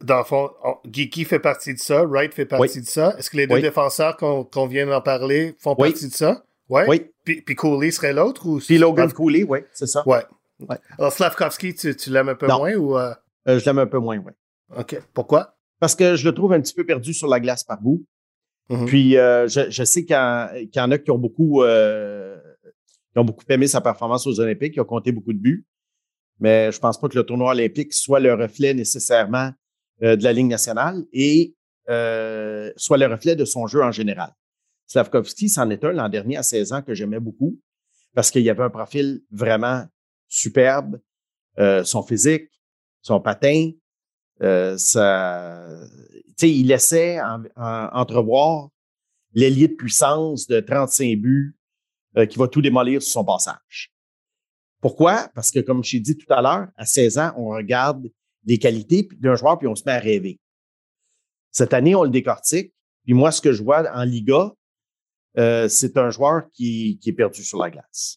dans le fond, on, Geeky fait partie de ça, Wright fait partie oui. de ça. Est-ce que les deux oui. défenseurs qu'on, qu'on vient d'en parler font oui. partie de ça? Ouais? Oui. Puis, puis Cooley serait l'autre? Ou puis Logan Cooley, oui, c'est ça. Ouais. ouais. Alors, Slavkovski, tu, tu l'aimes un peu non. moins? ou euh... Euh, Je l'aime un peu moins, oui. OK. Pourquoi? Parce que je le trouve un petit peu perdu sur la glace par bout. Mm-hmm. Puis, euh, je, je sais qu'il y, en, qu'il y en a qui ont beaucoup... Euh, qui ont beaucoup aimé sa performance aux Olympiques, qui ont compté beaucoup de buts. Mais je pense pas que le tournoi olympique soit le reflet nécessairement euh, de la Ligue nationale et euh, soit le reflet de son jeu en général. Slavkovski, c'en est un l'an dernier à seize ans que j'aimais beaucoup parce qu'il y avait un profil vraiment superbe, euh, son physique, son patin, euh, ça, tu sais, il laissait en, en, entrevoir l'ailier de puissance de trente-cinq buts euh, qui va tout démolir sur son passage. Pourquoi? Parce que, comme je t'ai dit tout à l'heure, à seize ans, on regarde les qualités d'un joueur puis on se met à rêver. Cette année, on le décortique. Puis moi, ce que je vois en Liga, euh, c'est un joueur qui, qui est perdu sur la glace.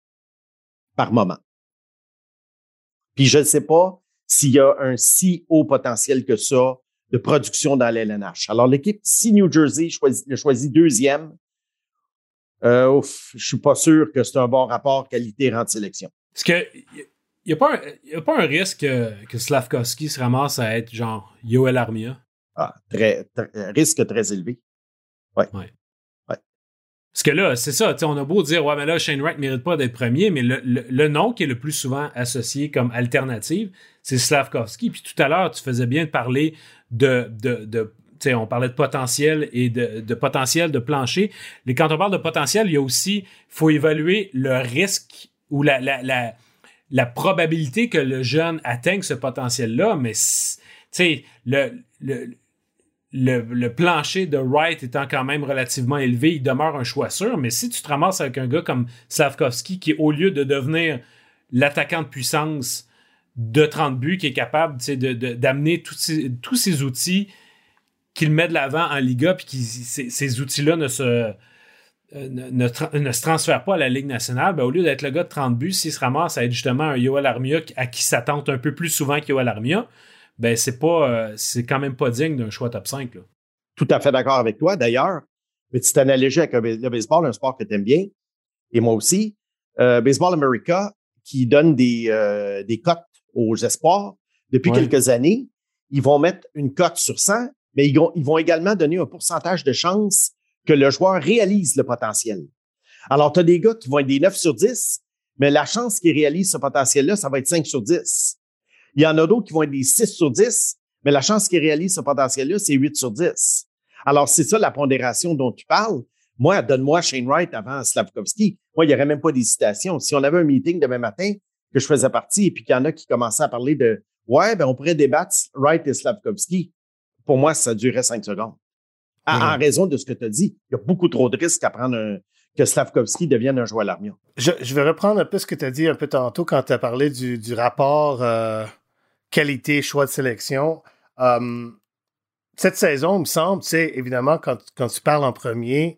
Par moment. Puis je ne sais pas s'il y a un si haut potentiel que ça de production dans l'L N H. Alors, l'équipe, si New Jersey choisit, le choisit deuxième, euh, ouf, je suis pas sûr que c'est un bon rapport qualité-rang de sélection. Est-ce que il n'y a, a pas un risque que, que Slavkovski se ramasse à être genre Yoel Armia? Ah, très, très risque très élevé. Ouais. ouais. ouais. Parce que là, c'est ça, on a beau dire, ouais, mais là, Shane Wright ne mérite pas d'être premier, mais le, le, le nom qui est le plus souvent associé comme alternative, c'est Slavkovski. Puis tout à l'heure, tu faisais bien de parler de, de, de T'sais, on parlait de potentiel et de, de potentiel de plancher. Mais quand on parle de potentiel, il y a aussi, il faut évaluer le risque ou la, la, la, la probabilité que le jeune atteigne ce potentiel-là. Mais le, le, le, le plancher de Wright étant quand même relativement élevé, il demeure un choix sûr. Mais si tu te ramasses avec un gars comme Slavkovski qui, au lieu de devenir l'attaquant de puissance de trente buts, qui est capable de, de, d'amener tous ces, tous ces outils qu'il met de l'avant en Liga, puis que ces, ces outils-là ne se, euh, ne, ne, tra- ne se transfèrent pas à la Ligue nationale, ben, au lieu d'être le gars de trente buts, s'il se ramasse à être justement un Yoel Armia à qui s'attente un peu plus souvent qu'Yoel Armia, ben c'est pas euh, c'est quand même pas digne d'un choix top cinq. Là. Tout à fait d'accord avec toi. D'ailleurs, petite analogie avec le baseball, un sport que tu aimes bien, et moi aussi, euh, Baseball America, qui donne des, euh, des cotes aux espoirs, depuis ouais. quelques années, ils vont mettre une cote sur cent, mais ils vont, ils vont également donner un pourcentage de chance que le joueur réalise le potentiel. Alors, tu as des gars qui vont être des neuf sur dix, mais la chance qu'ils réalisent ce potentiel-là, ça va être cinq sur dix. Il y en a d'autres qui vont être des six sur dix, mais la chance qu'ils réalisent ce potentiel-là, c'est huit sur dix. Alors, c'est ça la pondération dont tu parles. Moi, donne-moi Shane Wright avant Slavkovski. Moi, il n'y aurait même pas d'hésitation. Si on avait un meeting demain matin, que je faisais partie, et puis qu'il y en a qui commençaient à parler de « Ouais, ben on pourrait débattre Wright et Slavkovski », pour moi, ça durait cinq secondes. À, mmh. En raison de ce que tu as dit, il y a beaucoup trop de risques à prendre un, que Slavkovski devienne un joueur à l'Armia. Je, je vais reprendre un peu ce que tu as dit un peu tantôt quand tu as parlé du, du rapport euh, qualité-choix de sélection. Um, cette saison, il me semble, tu sais, évidemment, quand, quand tu parles en premier,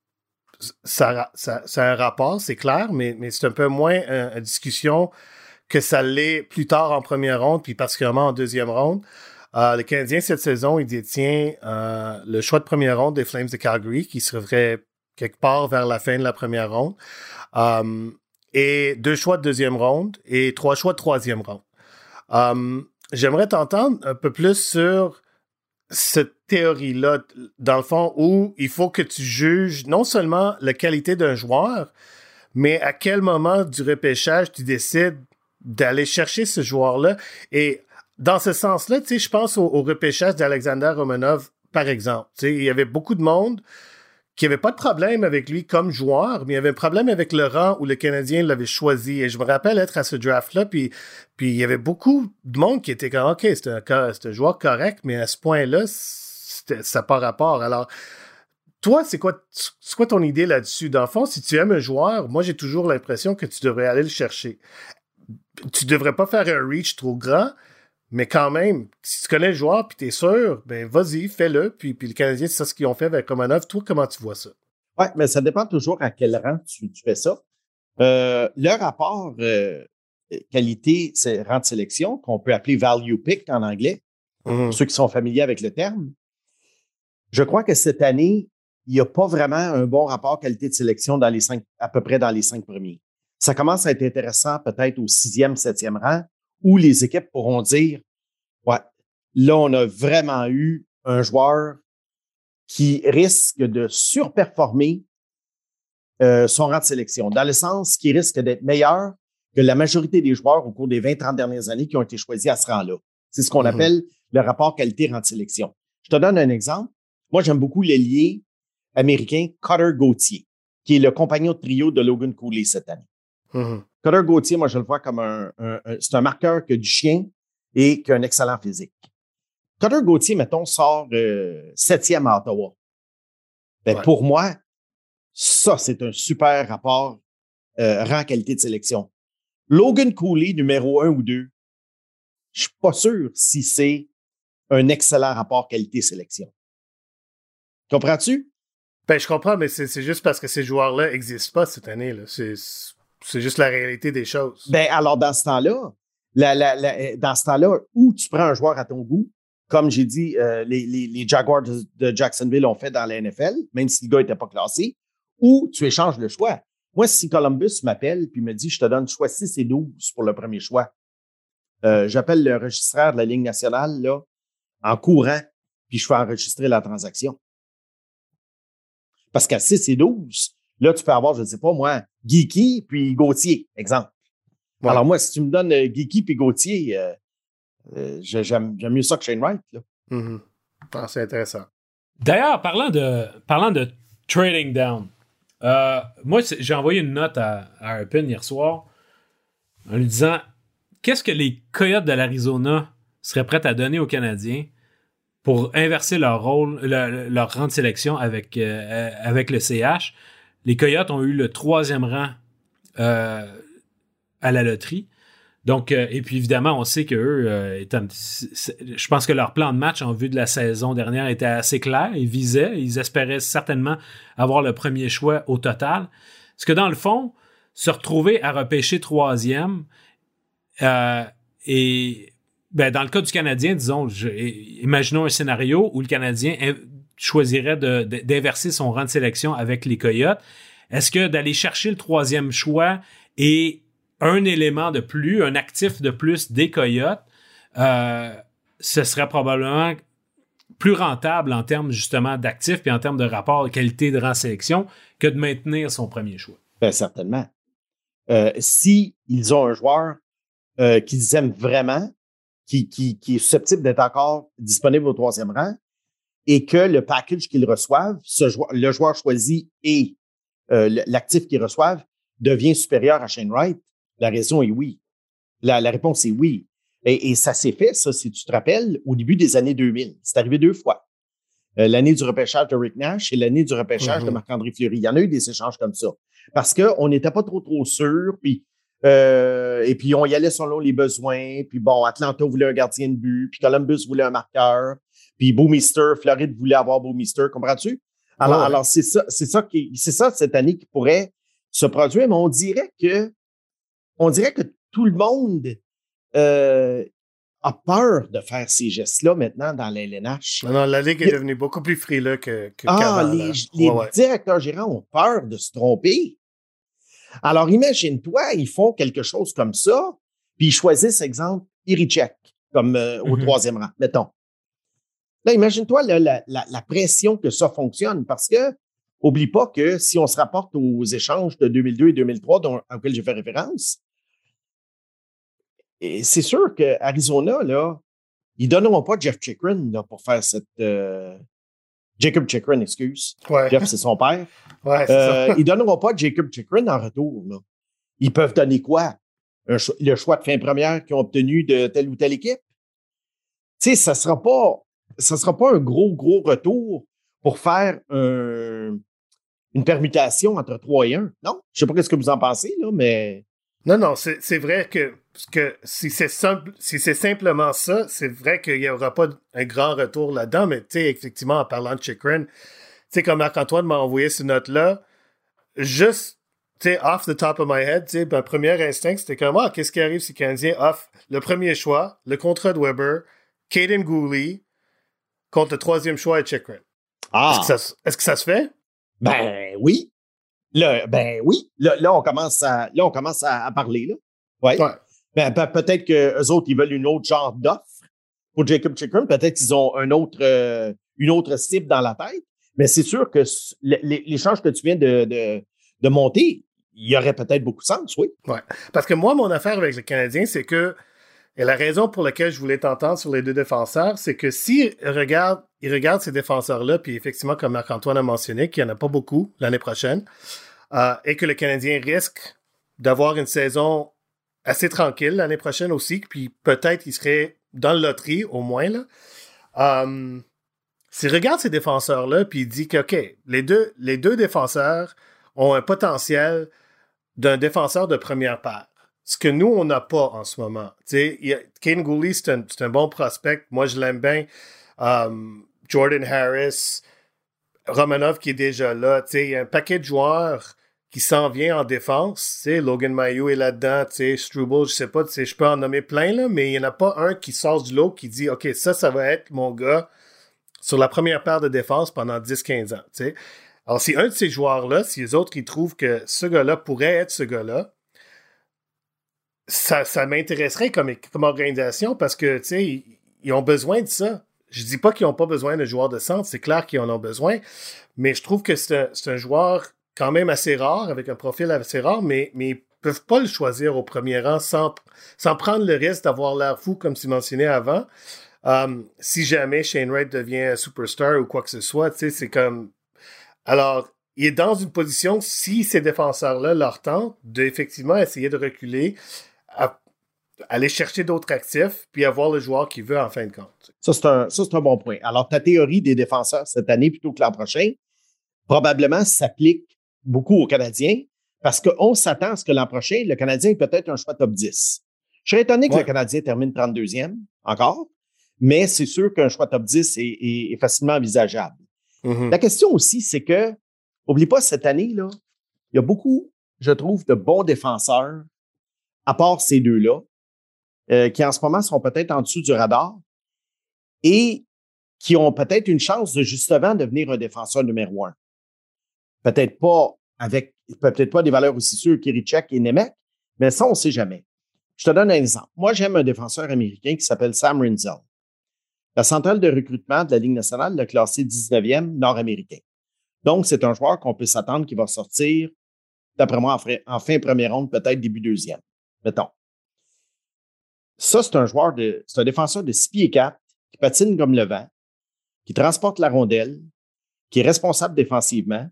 ça, ça, ça a un rapport, c'est clair, mais, mais c'est un peu moins euh, une discussion que ça l'est plus tard en première ronde, puis particulièrement en deuxième ronde. Euh, le Canadien, cette saison, il détient euh, le choix de première ronde des Flames de Calgary, qui serait quelque part vers la fin de la première ronde, um, et deux choix de deuxième ronde et trois choix de troisième ronde. Um, j'aimerais t'entendre un peu plus sur cette théorie-là, dans le fond, où il faut que tu juges non seulement la qualité d'un joueur, mais à quel moment du repêchage tu décides d'aller chercher ce joueur-là. Et dans ce sens-là, tu sais, je pense au, au repêchage d'Alexander Romanov, par exemple. Tu sais, il y avait beaucoup de monde qui n'avait pas de problème avec lui comme joueur, mais il y avait un problème avec le rang où le Canadien l'avait choisi. Et je me rappelle être à ce draft-là, puis, puis il y avait beaucoup de monde qui était comme « OK, c'est un, c'est un joueur correct, mais à ce point-là, ça n'a pas rapport. » Alors, toi, c'est quoi, c'est quoi ton idée là-dessus? Dans le fond, si tu aimes un joueur, moi, j'ai toujours l'impression que tu devrais aller le chercher. Tu devrais pas faire un reach trop grand, mais quand même, si tu connais le joueur puis tu es sûr, ben vas-y, fais-le. Puis, puis le Canadien, c'est ça ce qu'ils ont fait avec Romanov. Toi, comment tu vois ça? Oui, mais ça dépend toujours à quel rang tu, tu fais ça. Euh, le rapport euh, qualité, c'est rang de sélection, qu'on peut appeler value pick en anglais, mm-hmm. pour ceux qui sont familiers avec le terme. Je crois que cette année, il n'y a pas vraiment un bon rapport qualité de sélection dans les cinq, à peu près dans les cinq premiers. Ça commence à être intéressant peut-être au sixième, septième rang, où les équipes pourront dire, ouais, là, on a vraiment eu un joueur qui risque de surperformer euh, son rang de sélection, dans le sens qu'il risque d'être meilleur que la majorité des joueurs au cours des vingt trente dernières années qui ont été choisis à ce rang-là. C'est ce qu'on mm-hmm. appelle le rapport qualité-rang de sélection. Je te donne un exemple. Moi, j'aime beaucoup l'ailier américain Cutter Gauthier, qui est le compagnon de trio de Logan Cooley cette année. Mm-hmm. Cutter Gauthier, moi, je le vois comme un, un, un... C'est un marqueur qui a du chien et qui a un excellent physique. Cutter Gauthier, mettons, sort euh, septième à Ottawa. Ben, ouais. Pour moi, ça, c'est un super rapport euh, rang qualité de sélection. Logan Cooley, numéro un ou deux, je suis pas sûr si c'est un excellent rapport qualité-sélection. Comprends-tu? Ben, je comprends, mais c'est, c'est juste parce que ces joueurs-là n'existent pas cette année. Là. C'est, c'est juste la réalité des choses. Ben, alors, dans ce temps-là, la, la, la, dans ce temps-là, où tu prends un joueur à ton goût, comme j'ai dit, euh, les, les, les Jaguars de, de Jacksonville l'ont fait dans la N F L, même si le gars n'était pas classé, ou tu échanges le choix. Moi, si Columbus m'appelle puis me dit « Je te donne choix six et douze pour le premier choix euh, », j'appelle le registraire de la Ligue nationale là, en courant, puis je fais enregistrer la transaction. Parce qu'à six et douze, là, tu peux avoir, je ne sais pas moi, Geeky puis Gauthier, exemple. Ouais. Alors moi, si tu me donnes euh, Geeky puis Gauthier, euh, euh, j'aime, j'aime mieux ça que Shane Wright. Là. Mm-hmm. Ah, c'est intéressant. D'ailleurs, parlant de, parlant de trading down, euh, moi, j'ai envoyé une note à, à Arpin hier soir en lui disant qu'est-ce que les Coyotes de l'Arizona seraient prêts à donner aux Canadiens pour inverser leur rôle, le, leur rang de sélection avec, euh, avec le C H. Les Coyotes ont eu le troisième rang euh, à la loterie. Donc, euh, et puis évidemment, on sait qu'eux, euh, étant, je pense que leur plan de match en vue de la saison dernière était assez clair. Ils visaient, ils espéraient certainement avoir le premier choix au total. Parce que dans le fond, se retrouver à repêcher troisième euh, et ben, dans le cas du Canadien, disons, je, imaginons un scénario où le Canadien choisirait de, de, d'inverser son rang de sélection avec les Coyotes. Est-ce que d'aller chercher le troisième choix et un élément de plus, un actif de plus des Coyotes, euh, ce serait probablement plus rentable en termes justement d'actifs puis en termes de rapport de qualité de rang de sélection que de maintenir son premier choix? Bien, certainement. Euh, si ils ont un joueur euh, qu'ils aiment vraiment, Qui, qui, qui est susceptible d'être encore disponible au troisième rang et que le package qu'ils reçoivent, ce joueur, le joueur choisi et euh, l'actif qu'ils reçoivent devient supérieur à Shane Wright, la raison est oui. La, la réponse est oui. Et, et ça s'est fait, ça, si tu te rappelles, au début des années deux mille. C'est arrivé deux fois. Euh, l'année du repêchage de Rick Nash et l'année du repêchage mm-hmm. de Marc-André Fleury. Il y en a eu des échanges comme ça. Parce qu'on n'était pas trop, trop sûr, puis Euh, et puis, on y allait selon les besoins. Puis bon, Atlanta voulait un gardien de but. Puis Columbus voulait un marqueur. Puis Bouwmeester, Floride voulait avoir Bouwmeester. Comprends-tu? Alors, ouais. alors c'est ça, c'est ça qui, c'est ça cette année qui pourrait se produire. Mais on dirait que, on dirait que tout le monde euh, a peur de faire ces gestes-là maintenant dans la L N H. Non, non, la Ligue est devenue beaucoup plus frileux que, que ah, qu'avant. Les, les ouais, directeurs ouais. gérants ont peur de se tromper. Alors, imagine-toi, ils font quelque chose comme ça, puis ils choisissent, exemple, Irichek, comme euh, au mm-hmm. troisième rang, mettons. Là, imagine-toi là, la, la, la pression que ça fonctionne, parce que, oublie pas que si on se rapporte aux échanges de deux mille deux et deux mille trois, dont, auxquels j'ai fait référence, et c'est sûr qu'Arizona, là, ils donneront pas Jeff Chychrun là, pour faire cette... Euh, Jacob Chychrun, excuse. Ouais. Jeff, c'est son père. Ouais, c'est euh, ça. Ils ne donneront pas Jacob Chychrun en retour. Là. Ils peuvent donner quoi? Un cho- le choix de fin première qu'ils ont obtenu de telle ou telle équipe? Tu sais, ça ne sera pas, ça sera pas un gros, gros retour pour faire un, une permutation entre trois et un. Non? Je ne sais pas ce que vous en pensez, là, mais... Non, non, c'est, c'est vrai que, que si, c'est simple, si c'est simplement ça, c'est vrai qu'il n'y aura pas un grand retour là-dedans, mais tu sais, effectivement, en parlant de Chychrun, tu sais, comme Marc-Antoine m'a envoyé cette note-là, juste, tu sais, off the top of my head, tu sais, ma première instinct, c'était comme, ah, qu'est-ce qui arrive si le Canadien offre le premier choix, le contrat de Weber, Caden Gooley contre le troisième choix à Chychrun. Ah! Est-ce que, ça, est-ce que ça se fait? Ben oui. Là, ben oui. Là, là, on commence à, là, on commence à, à parler, là. Ouais. Ouais. Ben, ben, peut-être qu'eux autres, ils veulent une autre genre d'offre pour Jacob Chychrun. Peut-être qu'ils ont un autre, euh, une autre cible dans la tête. Mais c'est sûr que l'échange que tu viens de, de, de monter, il y aurait peut-être beaucoup de sens, oui. Ouais. Parce que moi, mon affaire avec le Canadien, c'est que, et la raison pour laquelle je voulais t'entendre sur les deux défenseurs, c'est que s'ils regardent, ils regardent ces défenseurs-là, puis effectivement, comme Marc-Antoine a mentionné, qu'il n'y en a pas beaucoup l'année prochaine, euh, et que le Canadien risque d'avoir une saison assez tranquille l'année prochaine aussi, puis peut-être il serait dans le loterie, au moins, là. Um, s'il regarde ces défenseurs-là, puis il dit que, OK, les deux, les deux défenseurs ont un potentiel d'un défenseur de première paire. Ce que nous, on n'a pas en ce moment. Tu sais, Caden Gooley, c'est un, c'est un bon prospect. Moi, je l'aime bien. Um, Jordan Harris, Romanov qui est déjà là. Tu sais, il y a un paquet de joueurs qui s'en vient en défense. Tu sais, Logan Mailloux est là-dedans. Tu sais, Struble, je sais pas, tu sais, je peux en nommer plein, là, mais il n'y en a pas un qui sort du lot qui dit, OK, ça, ça va être mon gars sur la première paire de défense pendant dix à quinze ans. Tu sais. Alors, si un de ces joueurs-là, si les autres, ils trouvent que ce gars-là pourrait être ce gars-là, ça, ça m'intéresserait comme, comme organisation parce que, tu sais, ils, ils ont besoin de ça. Je dis pas qu'ils n'ont pas besoin de joueurs de centre, c'est clair qu'ils en ont besoin, mais je trouve que c'est un, c'est un joueur quand même assez rare, avec un profil assez rare, mais, mais ils peuvent pas le choisir au premier rang sans, sans prendre le risque d'avoir l'air fou, comme tu mentionnais avant. Um, si jamais Shane Wright devient un superstar ou quoi que ce soit, tu sais, c'est comme... Alors, il est dans une position, si ces défenseurs-là leur tentent, d'effectivement essayer de reculer, à aller chercher d'autres actifs, puis avoir le joueur qu'il veut en fin de compte. Ça, c'est un, ça, c'est un bon point. Alors, ta théorie des défenseurs cette année plutôt que l'an prochain, probablement s'applique beaucoup aux Canadiens, parce qu'on s'attend à ce que l'an prochain, le Canadien ait peut-être un choix top dix. Je serais étonné que ouais. le Canadien termine trente-deuxième, encore, mais c'est sûr qu'un choix top dix est, est, est facilement envisageable. Mm-hmm. La question aussi, c'est que, oublie pas, cette année, là, il y a beaucoup, je trouve, de bons défenseurs, à part ces deux-là, euh, qui en ce moment sont peut-être en dessous du radar et qui ont peut-être une chance de justement devenir un défenseur numéro un. Peut-être pas avec, peut-être pas des valeurs aussi sûres qu'Irichek et Nemec, mais ça, on ne sait jamais. Je te donne un exemple. Moi, j'aime un défenseur américain qui s'appelle Sam Rinzel. La centrale de recrutement de la Ligue nationale l'a classé dix-neuvième nord-américain. Donc, c'est un joueur qu'on peut s'attendre qui va sortir, d'après moi, en, frais, en fin première ronde, peut-être début deuxième. Mettons. Ça, c'est un joueur de, c'est un défenseur de six pieds quatre, qui patine comme le vent, qui transporte la rondelle, qui est responsable défensivement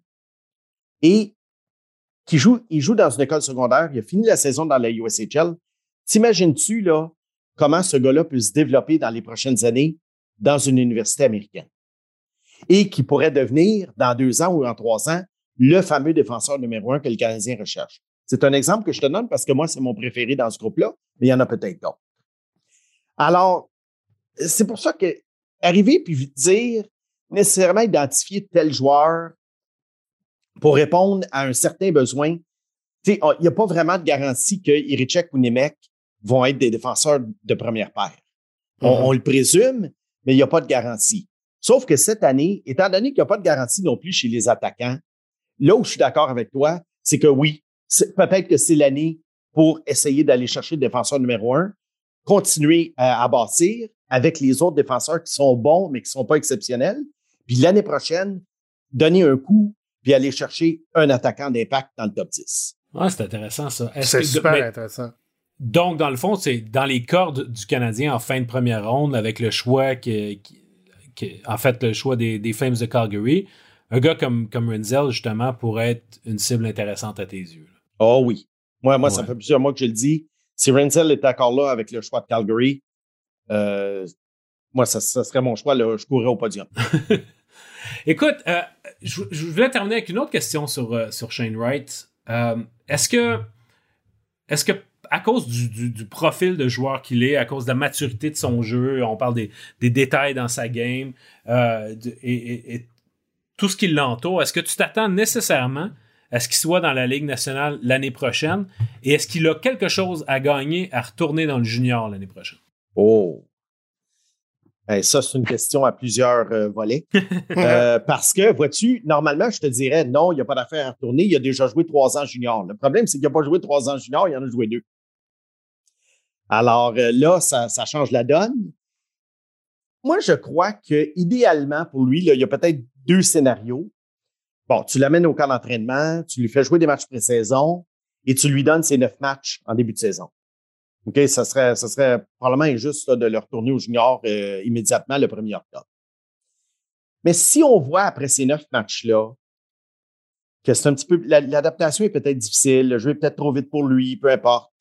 et qui joue, il joue dans une école secondaire. Il a fini la saison dans la U S H L. T'imagines-tu, là, comment ce gars-là peut se développer dans les prochaines années dans une université américaine et qui pourrait devenir, dans deux ans ou en trois ans, le fameux défenseur numéro un que le Canadien recherche. C'est un exemple que je te donne parce que moi, c'est mon préféré dans ce groupe-là, mais il y en a peut-être d'autres. Alors, c'est pour ça que arriver puis dire, nécessairement identifier tel joueur pour répondre à un certain besoin, il n'y a pas vraiment de garantie que Irichek ou Nemec vont être des défenseurs de première paire. Mm-hmm. On, on le présume, mais il n'y a pas de garantie. Sauf que cette année, étant donné qu'il n'y a pas de garantie non plus chez les attaquants, là où je suis d'accord avec toi, c'est que oui, c'est, peut-être que c'est l'année pour essayer d'aller chercher le défenseur numéro un, continuer à, à bâtir avec les autres défenseurs qui sont bons, mais qui ne sont pas exceptionnels. Puis l'année prochaine, donner un coup puis aller chercher un attaquant d'impact dans le top dix. Ouais, c'est intéressant, ça. Est-ce c'est que, super mais, intéressant. Donc, dans le fond, c'est dans les cordes du Canadien en fin de première ronde avec le choix, qui, qui, qui, en fait, le choix des, des Flames de Calgary. Un gars comme, comme Rinzel, justement, pourrait être une cible intéressante à tes yeux. Là. Oh oui. Moi, moi ouais. ça fait plusieurs mois que je le dis. Si Rinzel est encore là avec le choix de Calgary, euh, moi, ça, ça serait mon choix. Là, je courrais au podium. Écoute, euh, je, je voulais terminer avec une autre question sur, euh, sur Shane Wright. Euh, est-ce que, est-ce que à cause du, du, du profil de joueur qu'il est, à cause de la maturité de son jeu, on parle des, des détails dans sa game euh, de, et, et, et tout ce qui l'entoure, est-ce que tu t'attends nécessairement à ce qu'il soit dans la Ligue nationale l'année prochaine et est-ce qu'il a quelque chose à gagner à retourner dans le junior l'année prochaine? Oh! Hey, ça, c'est une question à plusieurs euh, volets. euh, parce que, vois-tu, normalement, je te dirais, non, il n'y a pas d'affaire à retourner. Il a déjà joué trois ans junior. Le problème, c'est qu'il n'a pas joué trois ans junior, il en a joué deux. Alors euh, là, ça, ça change la donne. Moi, je crois que idéalement pour lui, là, il y a peut-être deux scénarios. Bon, tu l'amènes au camp d'entraînement, tu lui fais jouer des matchs pré-saison et tu lui donnes ses neuf matchs en début de saison. OK, ça serait, ça serait probablement injuste là, de le retourner au junior euh, immédiatement le premier octobre. Mais si on voit après ces neuf matchs-là que c'est un petit peu, la, l'adaptation est peut-être difficile, le jeu est peut-être trop vite pour lui, peu importe.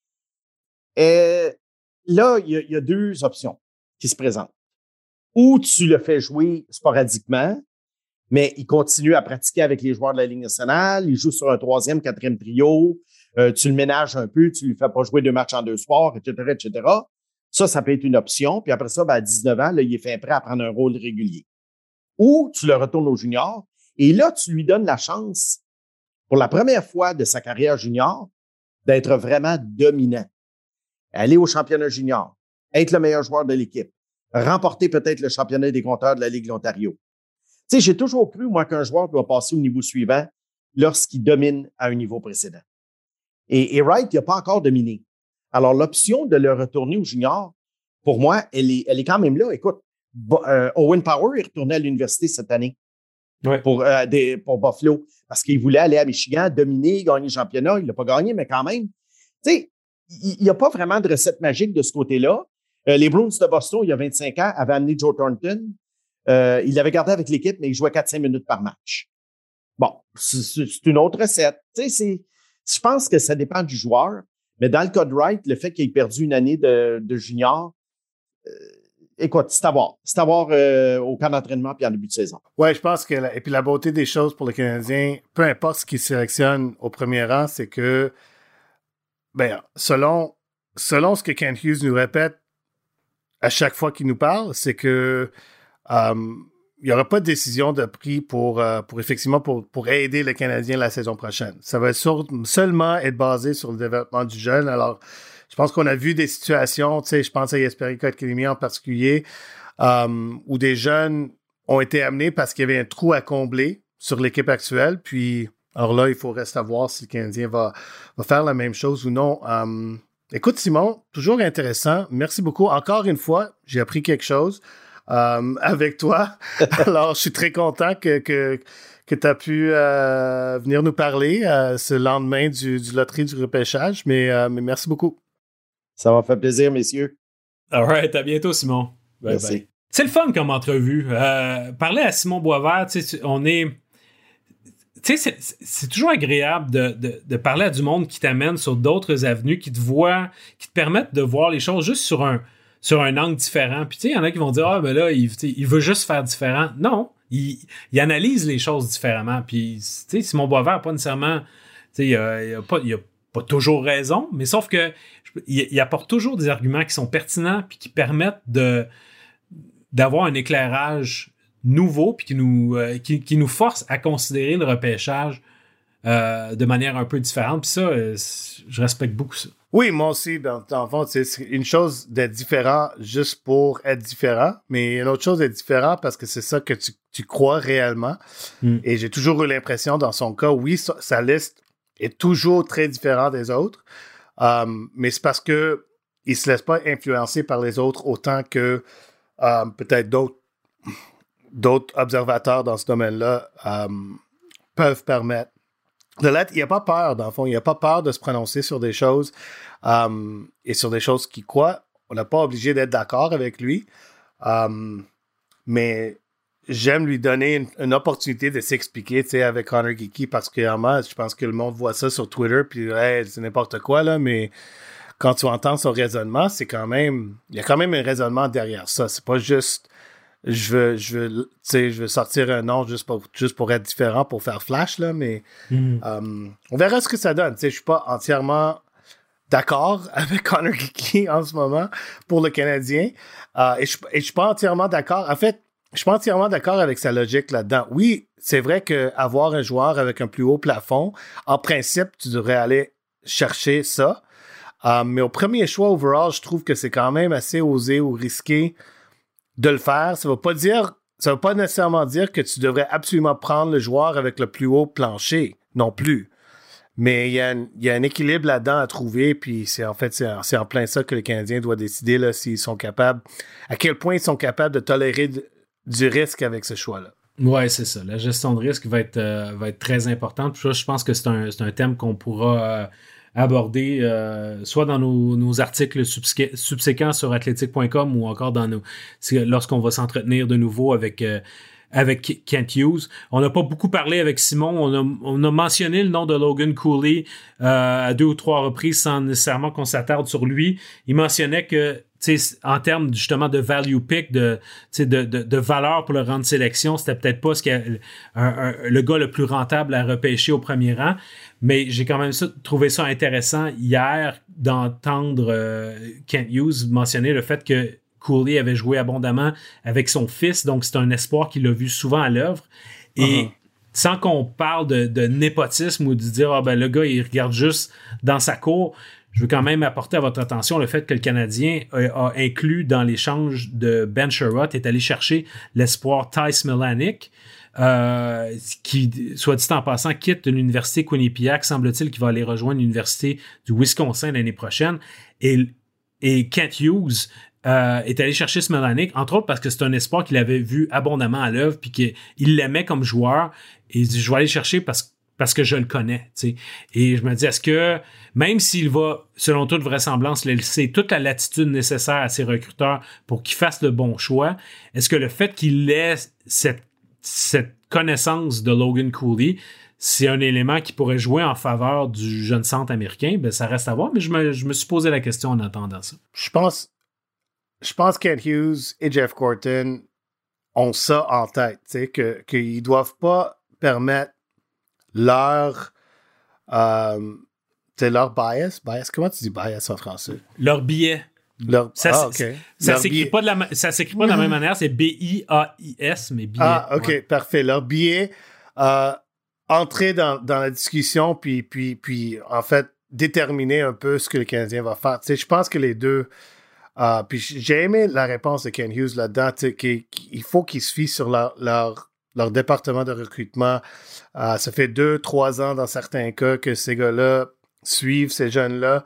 Et là, il y, a, il y a deux options qui se présentent. Ou tu le fais jouer sporadiquement, mais il continue à pratiquer avec les joueurs de la Ligue nationale, il joue sur un troisième, quatrième trio, euh, tu le ménages un peu, tu lui fais pas jouer deux matchs en deux soirs, et cetera, et cetera. Ça, ça peut être une option. Puis après ça, ben, à dix-neuf ans, là, il est fin prêt à prendre un rôle régulier. Ou tu le retournes au junior et là, tu lui donnes la chance, pour la première fois de sa carrière junior, d'être vraiment dominant. Aller au championnat junior, être le meilleur joueur de l'équipe, remporter peut-être le championnat des compteurs de la Ligue de l'Ontario. Tu sais, j'ai toujours cru, moi, qu'un joueur doit passer au niveau suivant lorsqu'il domine à un niveau précédent. Et, et Wright, il n'a pas encore dominé. Alors, l'option de le retourner au junior, pour moi, elle est, elle est quand même là. Écoute, Bo, euh, Owen Power est retourné à l'université cette année ouais. pour, euh, des, pour Buffalo parce qu'il voulait aller à Michigan, dominer, gagner le championnat. Il ne l'a pas gagné, mais quand même. Tu sais, il n'y a pas vraiment de recette magique de ce côté-là. Euh, les Bruins de Boston, il y a vingt-cinq ans, avaient amené Joe Thornton. Euh, il l'avait gardé avec l'équipe, mais il jouait quatre à cinq minutes par match. Bon, c'est, c'est une autre recette. Tu sais, c'est, je pense que ça dépend du joueur. Mais dans le cas de Wright, le fait qu'il ait perdu une année de, de junior, euh, écoute, c'est à voir. C'est à voir euh, au camp d'entraînement puis en début de saison. Oui, je pense que, la, et puis la beauté des choses pour les Canadiens, peu importe ce qu'ils sélectionnent au premier rang, c'est que, ben, selon, selon ce que Kent Hughes nous répète à chaque fois qu'il nous parle, c'est que euh, il n'y aura pas de décision de prix pour, euh, pour effectivement pour, pour aider le Canadien la saison prochaine. Ça va sur, seulement être basé sur le développement du jeune. Alors, je pense qu'on a vu des situations, tu sais, je pense à Jesperi Kotkaniemi en particulier, euh, où des jeunes ont été amenés parce qu'il y avait un trou à combler sur l'équipe actuelle. Puis, alors là, il faut rester à voir si le Canadien va, va faire la même chose ou non. Euh, écoute, Simon, toujours intéressant. Merci beaucoup. Encore une fois, j'ai appris quelque chose. Um, avec toi. Alors, je suis très content que, que, que tu as pu euh, venir nous parler euh, ce lendemain du, du loterie du repêchage, mais, euh, mais merci beaucoup. Ça m'a fait plaisir, messieurs. All right, à bientôt, Simon. Bye merci. Bye. C'est le fun comme entrevue. Euh, parler à Simon Boisvert, tu sais, on est... Tu sais, c'est, c'est toujours agréable de, de, de parler à du monde qui t'amène sur d'autres avenues, qui te voient, qui te permettent de voir les choses juste sur un... sur un angle différent. Puis tu sais, il y en a qui vont dire « Ah, ben là, il, il veut juste faire différent. » Non, il, il analyse les choses différemment. Puis tu sais, Simon Boisvert, pas nécessairement... Tu sais, il a, il a pas... Il a pas toujours raison, mais sauf que il, il apporte toujours des arguments qui sont pertinents puis qui permettent de d'avoir un éclairage nouveau puis qui nous, euh, qui, qui nous force à considérer le repêchage euh, de manière un peu différente. Puis ça, euh, je respecte beaucoup ça. Oui, moi aussi, dans, dans le fond, c'est une chose d'être différent juste pour être différent, mais une autre chose d'être différent parce que c'est ça que tu, tu crois réellement. Mm. Et j'ai toujours eu l'impression, dans son cas, oui, sa, sa liste est toujours très différente des autres, um, mais c'est parce que il se laisse pas influencer par les autres autant que um, peut-être d'autres, d'autres observateurs dans ce domaine-là um, peuvent permettre. De l'être, il n'y a pas peur, dans le fond. Il n'y a pas peur de se prononcer sur des choses um, et sur des choses qu'il croit. On n'a pas obligé d'être d'accord avec lui. Um, mais j'aime lui donner une, une opportunité de s'expliquer, tu sais, avec Connor Geeky particulièrement. Je pense que le monde voit ça sur Twitter, puis hey, c'est n'importe quoi, là, mais quand tu entends son raisonnement, c'est quand même... Il y a quand même un raisonnement derrière ça. C'est pas juste... Je veux, je veux, tu sais, je veux sortir un nom juste pour, juste pour être différent, pour faire flash, là, mais mm. um, on verra ce que ça donne. Tu sais, je suis pas entièrement d'accord avec Connor Geeky en ce moment pour le Canadien. Uh, et je, et je suis pas entièrement d'accord. En fait, je suis pas entièrement d'accord avec sa logique là-dedans. Oui, c'est vrai qu'avoir un joueur avec un plus haut plafond, en principe, tu devrais aller chercher ça. Uh, mais au premier choix overall, je trouve que c'est quand même assez osé ou risqué de le faire. Ça ne veut pas dire, ça veut pas nécessairement dire que tu devrais absolument prendre le joueur avec le plus haut plancher non plus. Mais il y a un, il y a un équilibre là-dedans à trouver, puis c'est en fait, c'est en, c'est en plein ça que les Canadiens doivent décider là, s'ils sont capables, à quel point ils sont capables de tolérer d- du risque avec ce choix-là. Oui, c'est ça. La gestion de risque va être, euh, va être très importante. Puis ça, je pense que c'est un, c'est un thème qu'on pourra euh, aborder euh, soit dans nos, nos articles subsé- subséquents sur athletic point com ou encore dans nos lorsqu'on va s'entretenir de nouveau avec euh, avec Kent Hughes. On n'a pas beaucoup parlé avec Simon. On a, on a mentionné le nom de Logan Cooley euh, à deux ou trois reprises sans nécessairement qu'on s'attarde sur lui. Il mentionnait que en termes justement de value pick, de, de, de, de valeur pour le rang de sélection, c'était peut-être pas ce qui a, un, un, le gars le plus rentable à repêcher au premier rang. Mais j'ai quand même ça, trouvé ça intéressant hier d'entendre euh, Kent Hughes mentionner le fait que Cooley avait joué abondamment avec son fils, donc c'est un espoir qu'il a vu souvent à l'œuvre. Et uh-huh. sans qu'on parle de, de népotisme ou de dire ah ben le gars il regarde juste dans sa cour, je veux quand même apporter à votre attention le fait que le Canadien a, a inclus dans l'échange de Ben Sherratt est allé chercher l'espoir Theis Milanic, euh, qui, soit dit en passant, quitte l'université Quinnipiac, semble-t-il qu'il va aller rejoindre l'université du Wisconsin l'année prochaine. Et, et Kent Hughes Euh, est allé chercher ce Milanic, entre autres parce que c'est un espoir qu'il avait vu abondamment à l'œuvre puis qu'il l'aimait comme joueur et il dit je vais aller chercher parce, parce que je le connais, tu sais. Et je me dis est-ce que même s'il va selon toute vraisemblance laisser toute la latitude nécessaire à ses recruteurs pour qu'ils fassent le bon choix, est-ce que le fait qu'il ait cette, cette connaissance de Logan Cooley, c'est un élément qui pourrait jouer en faveur du jeune centre américain? Ben ça reste à voir, mais je me, je me suis posé la question en attendant ça. Je pense Je pense que Kent Hughes et Jeff Gorton ont ça en tête, tu sais, que, qu'ils ne doivent pas permettre leur, euh, leur bias. Bias, comment tu dis bias en français? Leur biais. Leur, ça, ah, OK. Ça leur s'écrit biais. pas de la, ça s'écrit pas de la même manière, c'est B I A I S, mais biais. Ah, OK, ouais. Parfait. Leur biais, euh, entrer dans, dans la discussion, puis, puis, puis, en fait, déterminer un peu ce que le Canadien va faire. Tu sais, je pense que les deux... Uh, puis j'ai aimé la réponse de Kent Hughes là-dedans, qu'il, qu'il faut qu'ils se fient sur leur, leur, leur département de recrutement. Uh, ça fait deux, trois ans dans certains cas que ces gars-là suivent ces jeunes-là.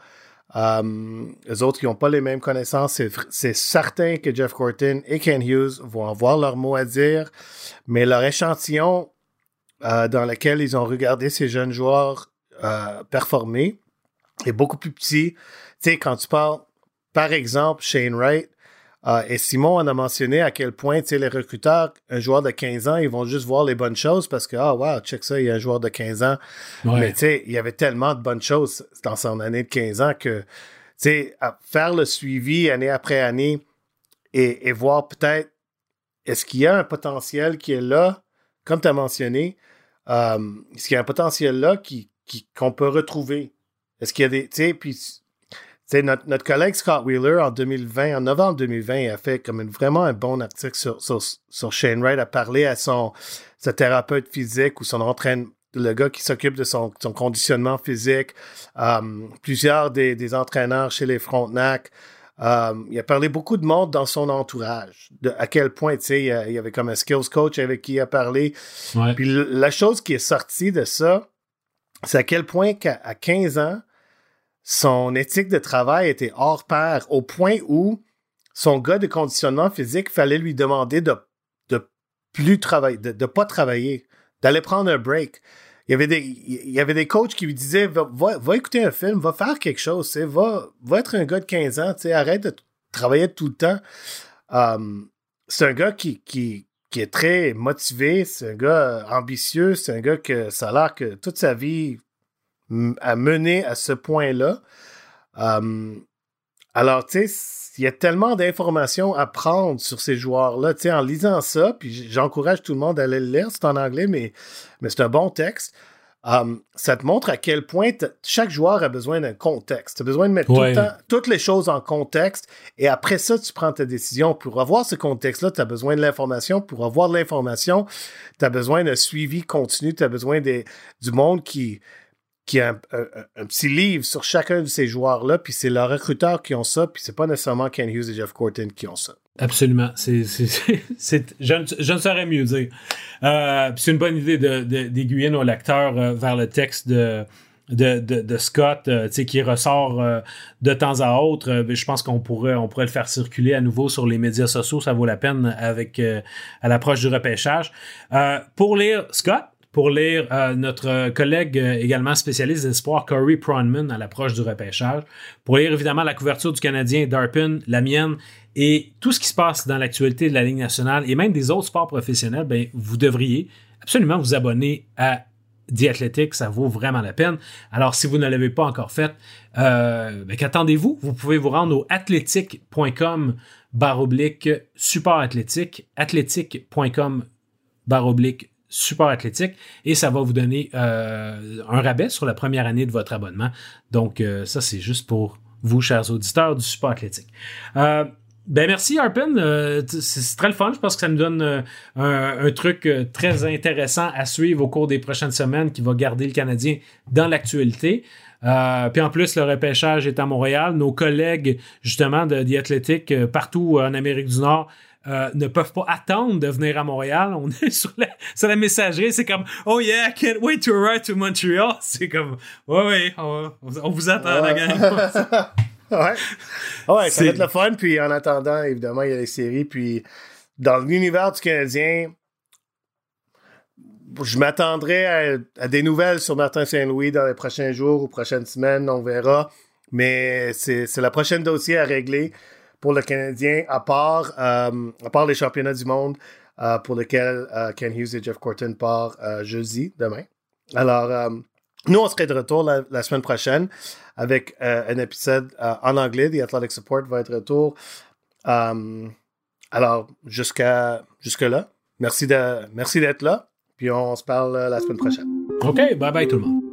Um, eux autres, ils n'ont pas les mêmes connaissances. C'est, c'est certain que Jeff Gorton et Kent Hughes vont avoir leur mot à dire, mais leur échantillon uh, dans lequel ils ont regardé ces jeunes joueurs uh, performer est beaucoup plus petit. Tu sais, quand tu parles par exemple, Shane Wright, euh, et Simon en a mentionné à quel point, tu sais, les recruteurs, un joueur de quinze ans, ils vont juste voir les bonnes choses parce que, ah, wow, check ça, il y a un joueur de quinze ans. Ouais. Mais tu sais, il y avait tellement de bonnes choses dans son année de quinze ans que, tu sais, faire le suivi année après année et, et voir peut-être, est-ce qu'il y a un potentiel qui est là, comme tu as mentionné, euh, est-ce qu'il y a un potentiel là qui, qui, qu'on peut retrouver? Est-ce qu'il y a des, tu sais, puis... T'sais, notre, notre collègue Scott Wheeler, en deux mille vingt, en novembre deux mille vingt, il a fait comme une, vraiment un bon article sur, sur, sur Shane Wright, a parlé à son, son thérapeute physique ou son entraîneur, le gars qui s'occupe de son, son conditionnement physique, um, plusieurs des, des entraîneurs chez les Frontenac. Um, il a parlé beaucoup de monde dans son entourage, de, à quel point, tu sais, il, il y avait comme un skills coach avec qui il a parlé. Ouais. Puis le, la chose qui est sortie de ça, c'est à quel point qu'à à quinze ans, son éthique de travail était hors pair, au point où son gars de conditionnement physique, fallait lui demander de, de plus travailler, de ne pas travailler, d'aller prendre un break. Il y avait des, il y avait des coachs qui lui disaient, va, va, va écouter un film, va faire quelque chose, tu sais, va, va être un gars de quinze ans, tu sais, arrête de travailler tout le temps. Um, c'est un gars qui, qui, qui est très motivé, c'est un gars ambitieux, c'est un gars que ça a l'air que toute sa vie à mener à ce point-là. Um, alors, tu sais, il y a tellement d'informations à prendre sur ces joueurs-là. Tu sais, en lisant ça, puis j'encourage tout le monde à aller le lire, c'est en anglais, mais, mais c'est un bon texte. Um, ça te montre à quel point chaque joueur a besoin d'un contexte. Tu as besoin de mettre ouais. tout le temps, toutes les choses en contexte, et après ça, tu prends ta décision. Pour avoir ce contexte-là, tu as besoin de l'information. Pour avoir de l'information, tu as besoin d'un suivi continu. Tu as besoin des, du monde qui... qui a un, un, un petit livre sur chacun de ces joueurs-là, puis c'est leurs recruteurs qui ont ça, puis c'est pas nécessairement Ken Hughes et Jeff Gorton qui ont ça. Absolument. C'est, c'est, c'est, c'est, je, ne, je ne saurais mieux dire. Euh, c'est une bonne idée de, de, d'aiguiller nos lecteurs euh, vers le texte de, de, de, de Scott, euh, qui ressort euh, de temps à autre. Euh, je pense qu'on pourrait, on pourrait le faire circuler à nouveau sur les médias sociaux. Ça vaut la peine avec euh, à l'approche du repêchage. Euh, pour lire Scott, pour lire euh, notre collègue euh, également spécialiste d'espoir, Corey Pronman, à l'approche du repêchage. Pour lire évidemment la couverture du Canadien, Darpin, la mienne, et tout ce qui se passe dans l'actualité de la Ligue nationale et même des autres sports professionnels, ben, vous devriez absolument vous abonner à The Athletic, ça vaut vraiment la peine. Alors, si vous ne l'avez pas encore fait, euh, ben, qu'attendez-vous? Vous pouvez vous rendre au athletic.com barre oblique support athlétique, athletic.com barre oblique support athlétique, et ça va vous donner euh, un rabais sur la première année de votre abonnement. Donc, euh, ça, c'est juste pour vous, chers auditeurs du support athlétique. Euh, Ben merci Arpin, euh, c'est très le fun, je pense que ça nous donne euh, un, un truc euh, très intéressant à suivre au cours des prochaines semaines qui va garder le Canadien dans l'actualité. Euh, puis en plus, le repêchage est à Montréal. Nos collègues justement de The Athletic euh, partout en Amérique du Nord euh, ne peuvent pas attendre de venir à Montréal. On est sur la, sur la messagerie, c'est comme « Oh yeah, I can't wait to arrive to Montreal ». C'est comme « Ouais, ouais, on, on vous attend la gang ». Ouais, ouais, ça va être le fun. Puis en attendant, évidemment, il y a les séries. Puis dans l'univers du Canadien, je m'attendrais à, à des nouvelles sur Martin Saint-Louis dans les prochains jours ou prochaines semaines. On verra. Mais c'est, c'est la prochaine dossier à régler pour le Canadien, à part, euh, à part les championnats du monde euh, pour lesquels euh, Ken Hughes et Jeff Gorton partent euh, jeudi, demain. Alors, euh, nous, on serait de retour la, la semaine prochaine avec euh, un épisode euh, en anglais. The Athletic Support va être de retour. Um, alors, jusqu'à, jusque-là, merci, de, merci d'être là. Puis on se parle la semaine prochaine. OK, bye bye tout le monde.